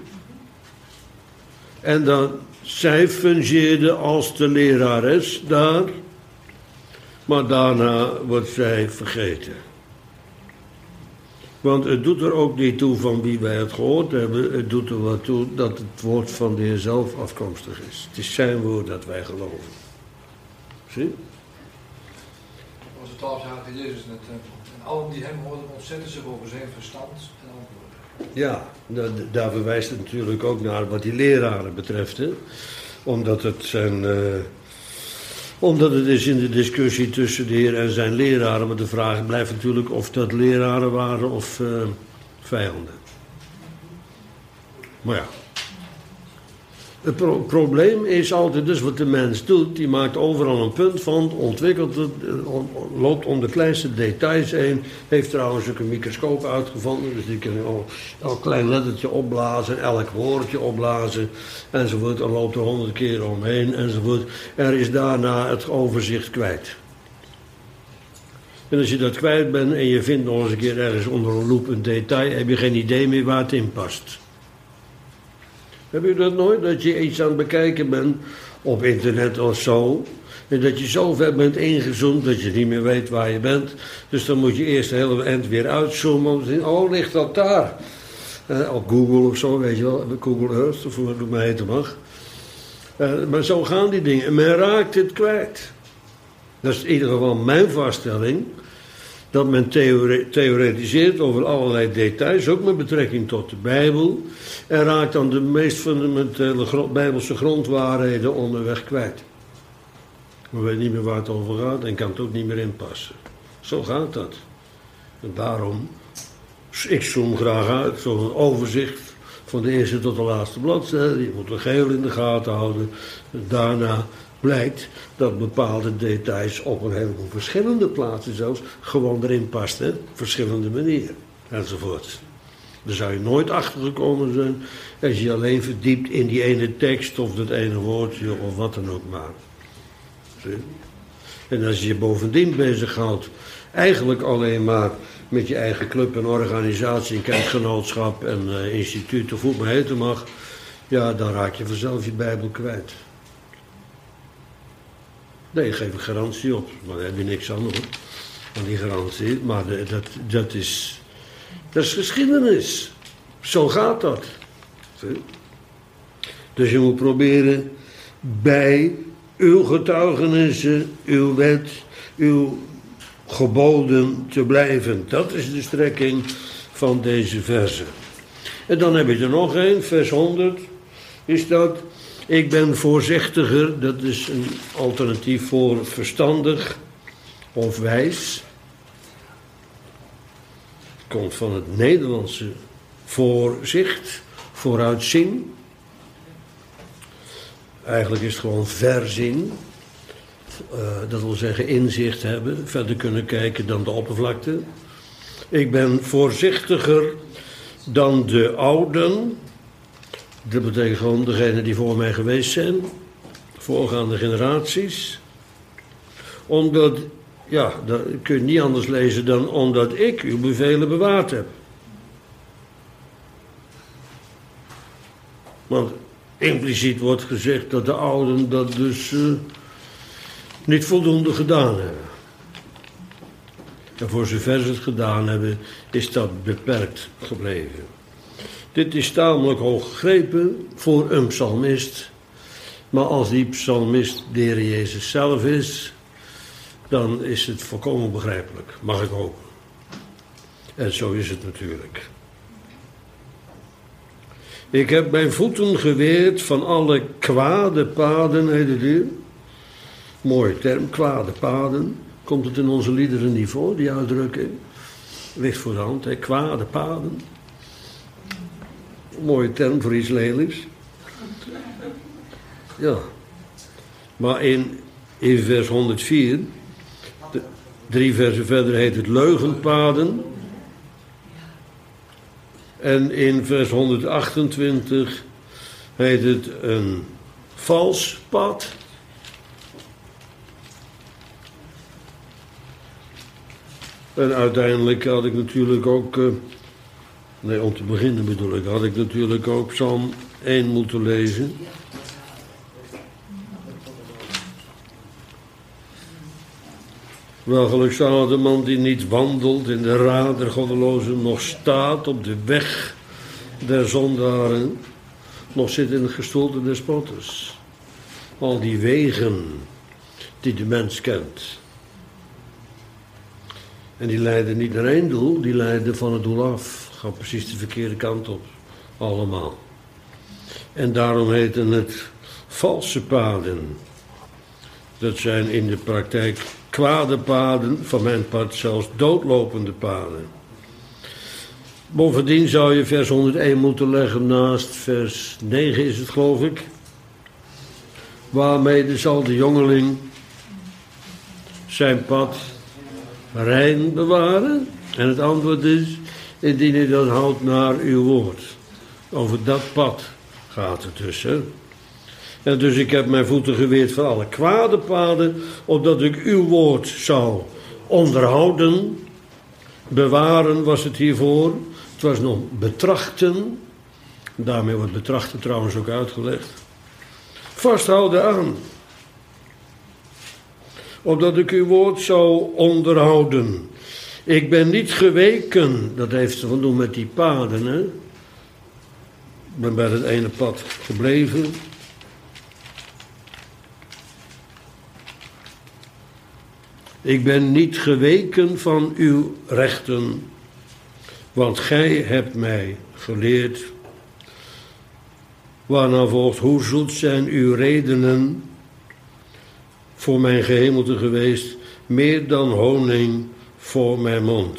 En dan, zij fungeerde als de lerares daar, maar daarna wordt zij vergeten. Want het doet er ook niet toe van wie wij het gehoord hebben. Het doet er wat toe dat het woord van de Heer zelf afkomstig is. Het is zijn woord dat wij geloven. Zie? Onze twaalfjarige Jezus in de tempel. En allen die hem hoorden ontzetten zich over zijn verstand en antwoorden. Ja, daar verwijst het natuurlijk ook naar wat die leraren betreft. Hè? Omdat het zijn... Uh, Omdat het is in de discussie tussen de Heer en zijn leraren. Maar de vraag blijft natuurlijk of dat leraren waren of uh, vijanden. Maar ja. Het pro- probleem is altijd dus wat de mens doet. Die maakt overal een punt van, ontwikkelt het, loopt om de kleinste details heen. Heeft trouwens ook een microscoop uitgevonden. Dus die kunnen al elk klein lettertje opblazen, elk woordje opblazen. Enzovoort. En loopt er honderd keer omheen enzovoort. Er is daarna het overzicht kwijt. En als je dat kwijt bent en je vindt nog eens een keer ergens onder een loep een detail, heb je geen idee meer waar het in past. Heb je dat nooit? Dat je iets aan het bekijken bent op internet of zo. En dat je zo ver bent ingezoomd dat je niet meer weet waar je bent. Dus dan moet je eerst de hele eind weer uitzoomen. Om te zien, oh, ligt dat daar? Uh, op Google of zo, weet je wel. Google Earth, of hoe het maar heten mag. Uh, maar zo gaan die dingen. En men raakt het kwijt. Dat is in ieder geval mijn vaststelling. Dat men theore- theoretiseert over allerlei details, ook met betrekking tot de Bijbel. En raakt dan de meest fundamentele grond, Bijbelse grondwaarheden onderweg kwijt. Men weet niet meer waar het over gaat en kan het ook niet meer inpassen. Zo gaat dat. En daarom, ik zoom graag uit, zo'n overzicht van de eerste tot de laatste bladzijde. Je moet er geheel in de gaten houden. Daarna blijkt dat bepaalde details op een heleboel verschillende plaatsen zelfs gewoon erin pasten, verschillende manieren, enzovoort. Daar zou je nooit achter gekomen zijn als je alleen verdiept in die ene tekst of dat ene woordje of wat dan ook maar. Zie? En als je je bovendien bezighoudt, eigenlijk alleen maar met je eigen club en organisatie, en kerkgenootschap en uh, instituut of hoe het maar heten mag, ja, dan raak je vanzelf je Bijbel kwijt. Nee, geef een garantie op. Maar daar heb je niks aan hoor. Aan die garantie. Maar de, dat, dat, is, dat is geschiedenis. Zo gaat dat. Zie? Dus je moet proberen bij uw getuigenissen, uw wet, uw geboden te blijven. Dat is de strekking van deze verzen. En dan heb je er nog één, vers honderd. Is dat... Ik ben voorzichtiger, dat is een alternatief voor verstandig of wijs. Het komt van het Nederlandse voorzicht, vooruitzien. Eigenlijk is het gewoon verzien. Uh, dat wil zeggen inzicht hebben, verder kunnen kijken dan de oppervlakte. Ik ben voorzichtiger dan de ouden. Dat betekent gewoon degenen die voor mij geweest zijn, voorgaande generaties. Omdat, ja, dat kun je niet anders lezen dan omdat ik uw bevelen bewaard heb. Want impliciet wordt gezegd dat de ouden dat dus uh, niet voldoende gedaan hebben. En voor zover ze het gedaan hebben, is dat beperkt gebleven. Dit is tamelijk hoog gegrepen voor een psalmist. Maar als die psalmist de Heer Jezus zelf is, dan is het volkomen begrijpelijk. Mag ik hopen. En zo is het natuurlijk. Ik heb mijn voeten geweerd van alle kwade paden, heet het hier. Mooie term, kwade paden. Komt het in onze liederen niet voor, die uitdrukking? Ligt voor de hand, hè? Kwade paden. Mooie term voor iets lelijks. Ja. Maar in, in vers honderdvier, de, drie versen verder heet het leugenpaden. En in vers honderdachtentwintig heet het een vals pad. En uiteindelijk had ik natuurlijk ook uh, Nee, om te beginnen bedoel ik, had ik natuurlijk ook Psalm één moeten lezen. Welgelijk zal de man die niet wandelt in de raad der goddelozen, nog staat op de weg der zondaren, nog zit in het gestoelte des spotters. Al die wegen die de mens kent. En die leiden niet naar één doel, die leiden van het doel af. Gaan precies de verkeerde kant op. Allemaal. En daarom heten het valse paden. Dat zijn in de praktijk kwade paden, van mijn part zelfs doodlopende paden. Bovendien zou je vers honderdéén moeten leggen naast vers negen is het geloof ik. Waarmee zal de jongeling zijn pad rein bewaren. En het antwoord is, indien hij dan houdt naar uw woord. Over dat pad gaat het dus. Hè? En dus ik heb mijn voeten geweerd van alle kwade paden, opdat ik uw woord zou onderhouden. Bewaren was het hiervoor. Het was nog betrachten. Daarmee wordt betrachten trouwens ook uitgelegd. Vasthouden aan. Opdat ik uw woord zou onderhouden. Ik ben niet geweken. Dat heeft te doen met die paden. Hè? Ik ben bij het ene pad gebleven. Ik ben niet geweken van uw rechten. Want gij hebt mij geleerd. Waarna volgt, hoe zoet zijn uw redenen voor mijn gehemelte geweest, meer dan honing voor mijn mond.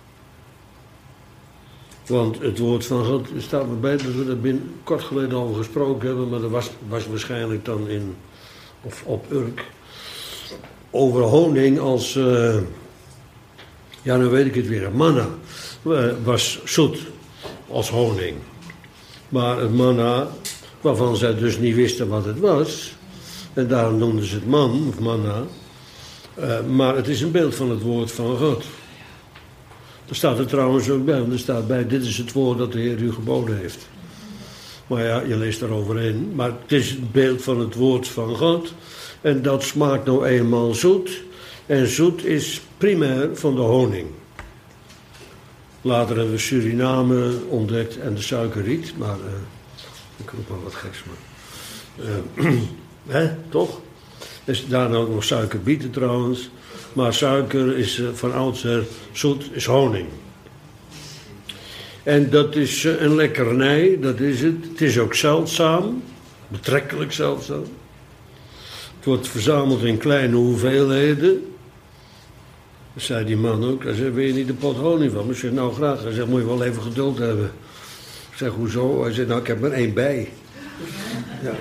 Want het woord van God, er staat erbij dat we er binnen, kort geleden over gesproken hebben, maar dat was, was waarschijnlijk dan in, of op Urk, over honing als, uh, ja nu weet ik het weer, manna, uh, was zoet als honing. Maar het manna, waarvan zij dus niet wisten wat het was, en daarom noemden ze het man, of manna, uh, maar het is een beeld van het woord van God. Er staat er trouwens ook bij, want er staat bij, dit is het woord dat de Heer u geboden heeft. Maar ja, je leest daaroverheen. Maar het is het beeld van het woord van God. En dat smaakt nou eenmaal zoet. En zoet is primair van de honing. Later hebben we Suriname ontdekt en de suikerriet. Maar, uh, ik roep maar wat geks, maar... Uh, hè, toch? Er is daarna ook nog suikerbieten trouwens. Maar suiker is uh, van oudsher zoet, is honing. En dat is uh, een lekkernij, dat is het. Het is ook zeldzaam, betrekkelijk zeldzaam. Het wordt verzameld in kleine hoeveelheden. Dat zei die man ook. Hij zei, wil je niet een pot honing van me? Ik zeg, nou graag. Hij zegt, moet je wel even geduld hebben. Ik zeg, hoezo? Hij zei, nou ik heb er één bij. Ja.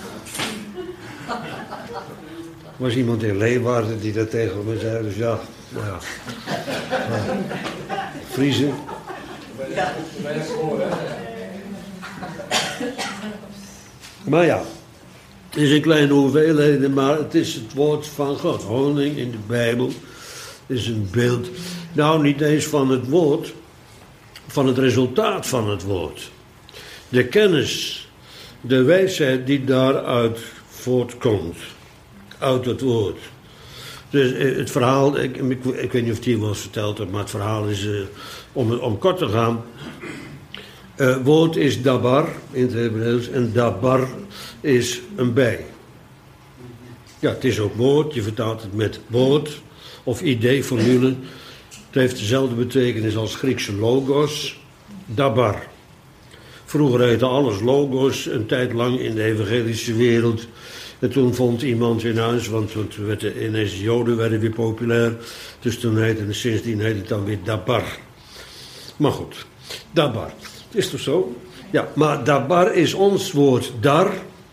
Er was iemand in Leeuwarden die dat tegen me zei, dus ja, nou ja. ja. Vriezen. Maar ja, het is een kleine hoeveelheden, maar het is het woord van God. Honing in de Bijbel is een beeld, nou niet eens van het woord, van het resultaat van het woord. De kennis, de wijsheid die daaruit voortkomt. Uit het woord. Dus het verhaal, ik, ik, ik weet niet of het hier wel eens verteld heb, maar het verhaal is, uh, om, om kort te gaan. Uh, woord is dabar in het Hebreeuws en dabar is een bij. Ja, het is ook woord, je vertaalt het met woord of idee, formule. Het heeft dezelfde betekenis als Griekse logos, dabar. Vroeger heette alles logos, een tijd lang in de evangelische wereld. En toen vond iemand in huis, want toen werd de, ineens de Joden werden weer populair. Dus toen heette het, sindsdien heette het dan weer dabar. Maar goed, dabar. Is toch zo? Ja, maar dabar is ons woord dar.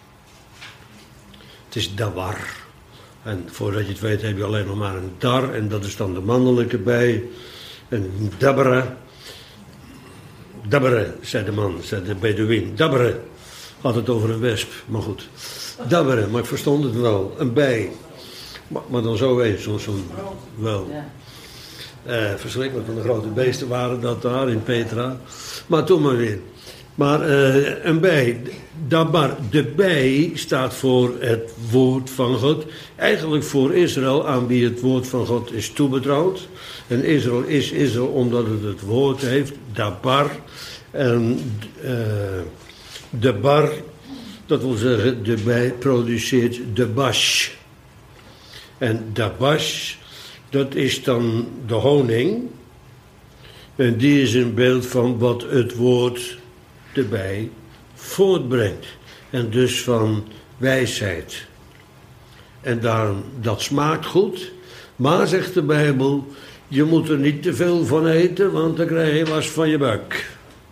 Het is dawar. En voordat je het weet heb je alleen nog maar een dar. En dat is dan de mannelijke bij. En dabra. Dabbere, zei de man, zei de Bedouin. Dabbere. Had het over een wesp, maar goed. Dabbere, maar ik verstond het wel. Een bij. Maar, maar dan zo eens, zo'n zo, wel. Uh, verschrikkelijk, van de grote beesten waren dat daar in Petra. Maar toen maar weer. Maar uh, een bij, dabar, de bij staat voor het woord van God. Eigenlijk voor Israël, aan wie het woord van God is toebetrouwd. En Israël is Israël omdat het het woord heeft, dabar. En uh, de bar, dat wil zeggen, de bij produceert de bash. En de bash, dat is dan de honing. En die is een beeld van wat het woord erbij voortbrengt. En dus van wijsheid. En daarom, dat smaakt goed. Maar, zegt de Bijbel, je moet er niet te veel van eten, want dan krijg je last van je buik.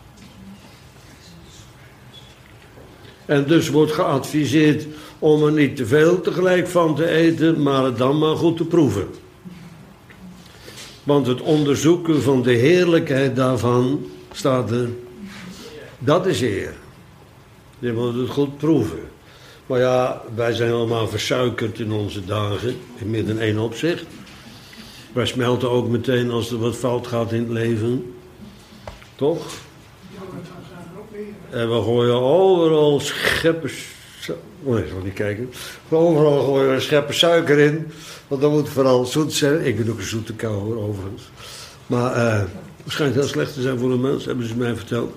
En dus wordt geadviseerd om er niet te veel tegelijk van te eten, maar het dan maar goed te proeven. Want het onderzoeken van de heerlijkheid daarvan, staat er, dat is eer. Je moet het goed proeven. Maar ja, wij zijn allemaal versuikerd in onze dagen, in meer dan één opzicht. Wij smelten ook meteen als er wat fout gaat in het leven. Toch? En we gooien overal scheppen... Oh nee, ik zal niet kijken. Overal gooien we scheppen suiker in. Want dat moet vooral zoet zijn. Ik ben ook een zoete kou hoor, overigens. Maar uh, het schijnt heel slecht te zijn voor een mens, hebben ze mij verteld.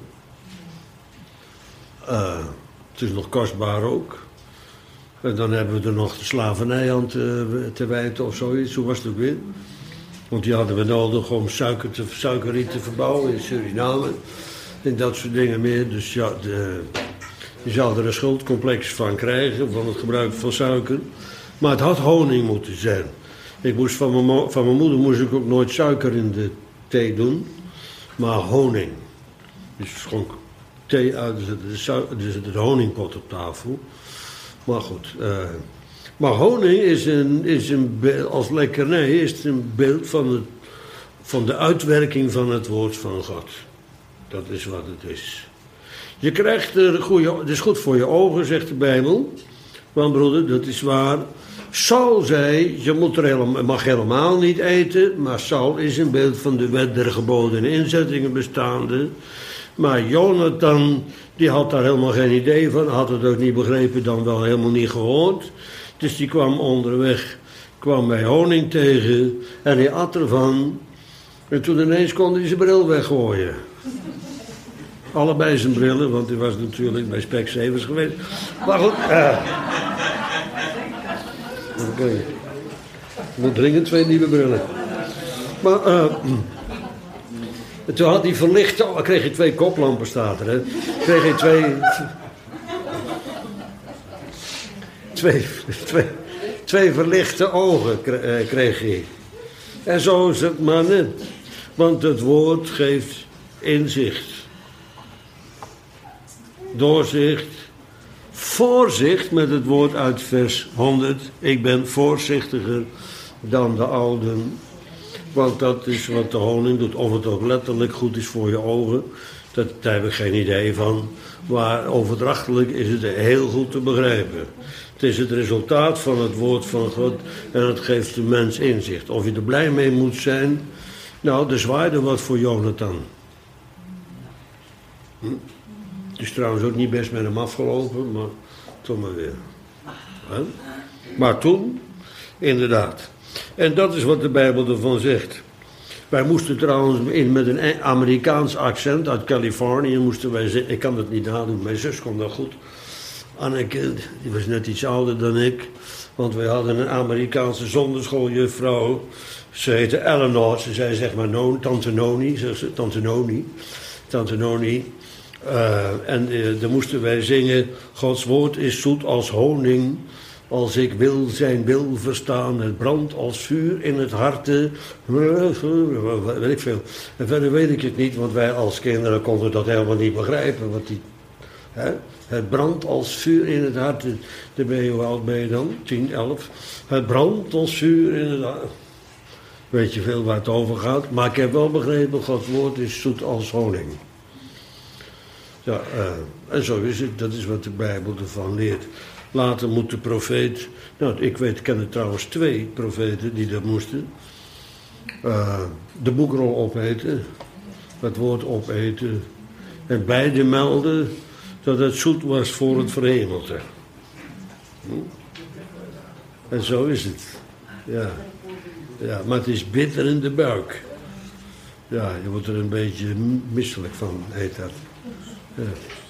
Uh, het is nog kostbaar ook. En dan hebben we er nog de slavernij aan te, te wijten of zoiets. Hoe was het ook weer? Want die hadden we nodig om suiker te, suikerriet te verbouwen in Suriname. En dat soort dingen meer. Dus ja, de, je zou er een schuldcomplex van krijgen, van het gebruik van suiker. Maar het had honing moeten zijn. Ik moest van, mijn, van mijn moeder moest ik ook nooit suiker in de thee doen. Maar honing. Dus schonk thee uit, er zit de, de, de honingpot op tafel. Maar goed. Uh, maar honing is, een, is een beeld, als lekkernij is het een beeld van, het, van de uitwerking van het woord van God. Dat is wat het is. Je krijgt er goede, het is goed voor je ogen, zegt de Bijbel. Want broeder, dat is waar. Saul zei, je moet er helemaal, mag helemaal niet eten. Maar Saul is een beeld van de wet der geboden en inzettingen bestaande. Maar Jonathan, die had daar helemaal geen idee van. Had het ook niet begrepen, dan wel helemaal niet gehoord. Dus die kwam onderweg, kwam bij honing tegen. En hij at ervan. En toen ineens kon hij zijn bril weggooien. Allebei zijn brillen, want hij was natuurlijk bij Specsavers geweest. Maar goed. Uh, Oké. Okay. Ik moet dringend twee nieuwe brillen. Maar uh, toen had hij verlichte... Oh, kreeg hij twee koplampen, staat er, hè. Kreeg hij twee... Twee, twee, twee verlichte ogen kreeg hij. En zo is het maar net. Want het woord geeft inzicht. Doorzicht. Voorzicht met het woord uit vers honderd. Ik ben voorzichtiger dan de ouden. Want dat is wat de honing doet. Of het ook letterlijk goed is voor je ogen. Dat, daar heb ik geen idee van. Maar overdrachtelijk is het heel goed te begrijpen. Het is het resultaat van het woord van God. En het geeft de mens inzicht. Of je er blij mee moet zijn. Nou, er zwaaide wat voor Jonathan. Hm? Het is trouwens ook niet best met hem afgelopen. Maar toch maar weer. Huh? Maar toen, inderdaad. En dat is wat de Bijbel ervan zegt. Wij moesten trouwens in met een Amerikaans accent uit Californië moesten wij zitten. Ik kan dat niet nadoen, mijn zus kon dat goed. Anneke, die was net iets ouder dan ik. Want wij hadden een Amerikaanse zonderschooljuffrouw. Ze heette Eleanor, ze zei zeg maar no, tante Noni, zegt ze, tante Noni. Tante Noni. Uh, en uh, dan moesten wij zingen, Gods woord is zoet als honing. Als ik wil zijn wil verstaan, het brandt als vuur in het harte. Weet ik veel. En verder weet ik het niet, want wij als kinderen konden dat helemaal niet begrijpen. Wat die, hè? Het brandt als vuur in het hart. Daar ben je, hoe oud ben je dan? tien, elf. Het brandt als vuur in het hart. Weet je veel waar het over gaat. Maar ik heb wel begrepen, Gods woord is zoet als honing. Ja, uh, en zo is het. Dat is wat de Bijbel ervan leert. Later moet de profeet... Nou, ik weet, ik ken er trouwens twee profeten die dat moesten. uh, de boekrol opeten, het woord opeten. En beide melden dat het zoet was voor het verhemelte. Hm? En zo is het. Ja. Ja, maar het is bitter in de buik. Ja, je wordt er een beetje misselijk van, heet dat. Ja.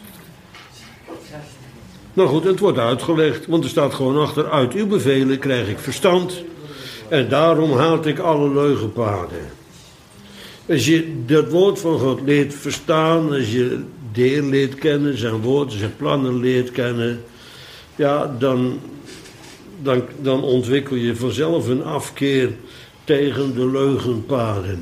Nou goed, het wordt uitgelegd, want er staat gewoon achter: uit uw bevelen krijg ik verstand en daarom haat ik alle leugenpaden. Als je dat woord van God leert verstaan, als je de Heer leert kennen, zijn woord, zijn plannen leert kennen, ja, dan, dan, dan ontwikkel je vanzelf een afkeer tegen de leugenpaden.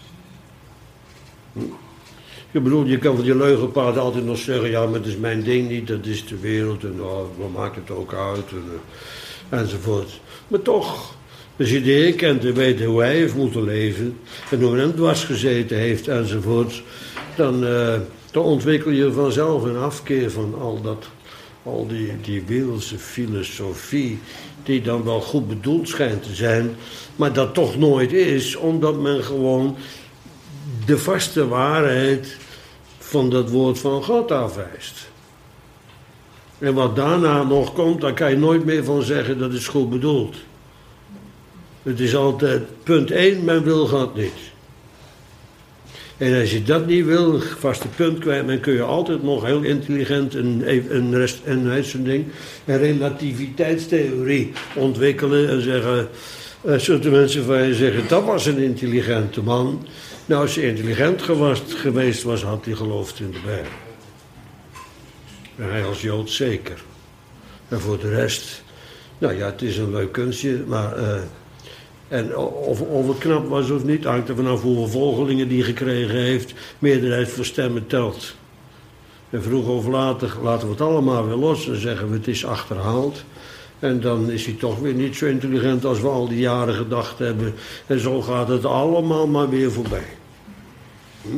Ik bedoel, je kan van die leugenpaden altijd nog zeggen: ja, maar dat is mijn ding niet, dat is de wereld en oh, wat maakt het ook uit en, enzovoort. Maar toch, als je de Heer kent en weet hoe hij heeft moeten leven en hoe hij hem dwars gezeten heeft enzovoort, dan, uh, dan ontwikkel je vanzelf een afkeer van al dat, al die, die wereldse filosofie die dan wel goed bedoeld schijnt te zijn, maar dat toch nooit is, omdat men gewoon de vaste waarheid van dat woord van God afwijst. En wat daarna nog komt, daar kan je nooit meer van zeggen dat is goed bedoeld. Het is altijd punt één, men wil God niet. En als je dat niet wil, vaste punt kwijt, dan kun je altijd nog heel intelligent een, een, rest, een, een, ding, een relativiteitstheorie ontwikkelen en zeggen, uh, zullen de mensen van je zeggen, dat was een intelligente man. Nou, als hij intelligent gewas, geweest was, had hij geloofd in de Bijbel. En hij als Jood zeker. En voor de rest, nou ja, het is een leuk kunstje, maar uh, en of, of het knap was of niet, hangt er vanaf hoeveel volgelingen die gekregen heeft. Meerderheid van stemmen telt. En vroeg of later laten we het allemaal weer los en zeggen we het is achterhaald. En dan is hij toch weer niet zo intelligent als we al die jaren gedacht hebben. En zo gaat het allemaal maar weer voorbij. Hm?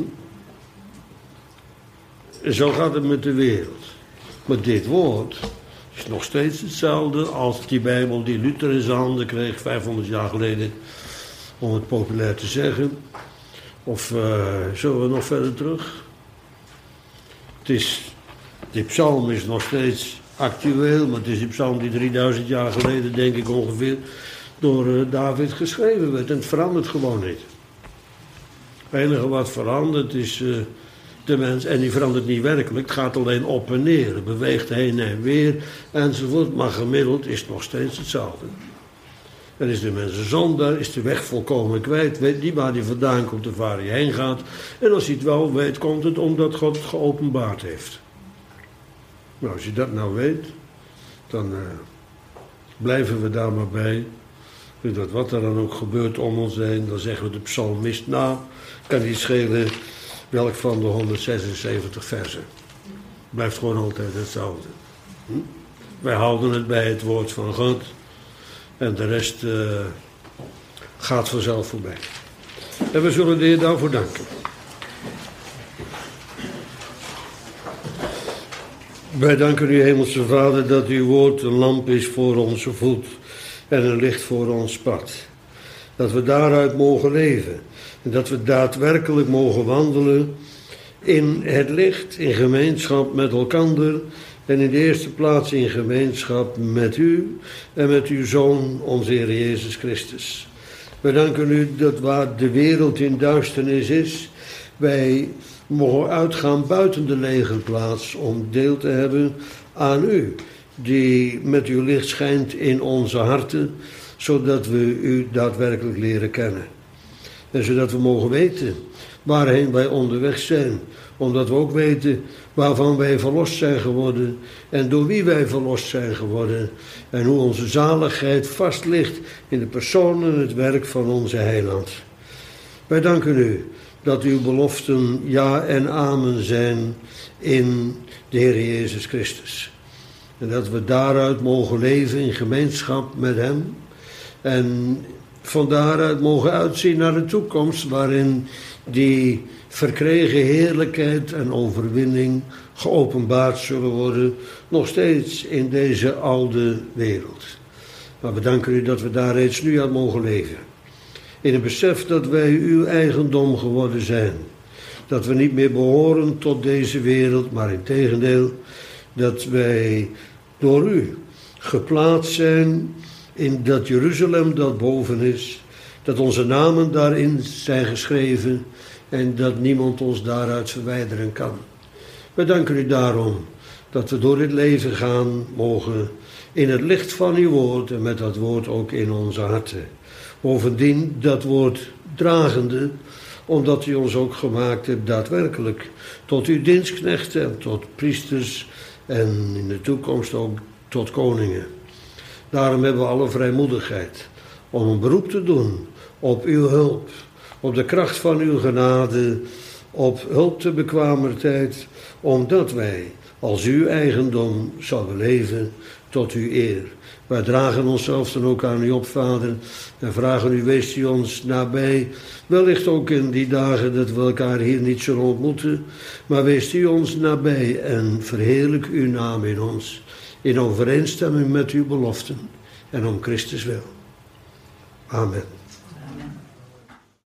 En zo gaat het met de wereld. Maar dit woord is nog steeds hetzelfde als die Bijbel die Luther in zijn handen kreeg vijfhonderd jaar geleden. Om het populair te zeggen. Of uh, zullen we nog verder terug? Het is, die psalm is nog steeds actueel, maar het is die psalm die drieduizend jaar geleden, denk ik ongeveer, door uh, David geschreven werd. En het verandert gewoon niet. Het enige wat verandert is uh, de mens, en die verandert niet werkelijk, het gaat alleen op en neer, het beweegt heen en weer, enzovoort, maar gemiddeld is het nog steeds hetzelfde. En is de mens een zondaar, is de weg volkomen kwijt, weet niet waar hij vandaan komt of waar hij heen gaat. En als hij het wel weet, komt het omdat God het geopenbaard heeft. Nou, als je dat nou weet, dan uh, blijven we daar maar bij. Dat wat er dan ook gebeurt om ons heen, dan zeggen we de psalmist na. Kan niet schelen welk van de honderdzesenzeventig versen. Blijft gewoon altijd hetzelfde. Hm? Wij houden het bij het woord van God. En de rest uh, gaat vanzelf voorbij. En we zullen de Heer daarvoor danken. Wij danken u, Hemelse Vader, dat uw woord een lamp is voor onze voet en een licht voor ons pad. Dat we daaruit mogen leven en dat we daadwerkelijk mogen wandelen in het licht, in gemeenschap met elkander en in de eerste plaats in gemeenschap met u en met uw Zoon, onze Heer Jezus Christus. Wij danken u dat waar de wereld in duisternis is, wij mogen uitgaan buiten de legerplaats om deel te hebben aan u, die met uw licht schijnt in onze harten, zodat we u daadwerkelijk leren kennen. En zodat we mogen weten waarheen wij onderweg zijn, omdat we ook weten waarvan wij verlost zijn geworden en door wie wij verlost zijn geworden en hoe onze zaligheid vast ligt in de persoon en het werk van onze Heiland. Wij danken u dat uw beloften ja en amen zijn in de Heer Jezus Christus. En dat we daaruit mogen leven in gemeenschap met hem. En van daaruit mogen uitzien naar de toekomst waarin die verkregen heerlijkheid en overwinning geopenbaard zullen worden. Nog steeds in deze oude wereld. Maar we danken u dat we daar reeds nu aan mogen leven. In het besef dat wij uw eigendom geworden zijn. Dat we niet meer behoren tot deze wereld, maar integendeel dat wij door u geplaatst zijn in dat Jeruzalem dat boven is. Dat onze namen daarin zijn geschreven en dat niemand ons daaruit verwijderen kan. We danken u daarom dat we door dit leven gaan mogen in het licht van uw woord en met dat woord ook in onze harten. Bovendien dat woord dragende, omdat u ons ook gemaakt hebt daadwerkelijk tot uw dienstknechten en tot priesters en in de toekomst ook tot koningen. Daarom hebben we alle vrijmoedigheid om een beroep te doen op uw hulp, op de kracht van uw genade, op hulp te bekwamer tijd, omdat wij als uw eigendom zouden leven tot uw eer. Wij dragen onszelf dan ook aan u op, Vader, en vragen u, wees u ons nabij, wellicht ook in die dagen dat we elkaar hier niet zullen ontmoeten, maar wees u ons nabij en verheerlijk uw naam in ons, in overeenstemming met uw beloften en om Christus wil. Amen.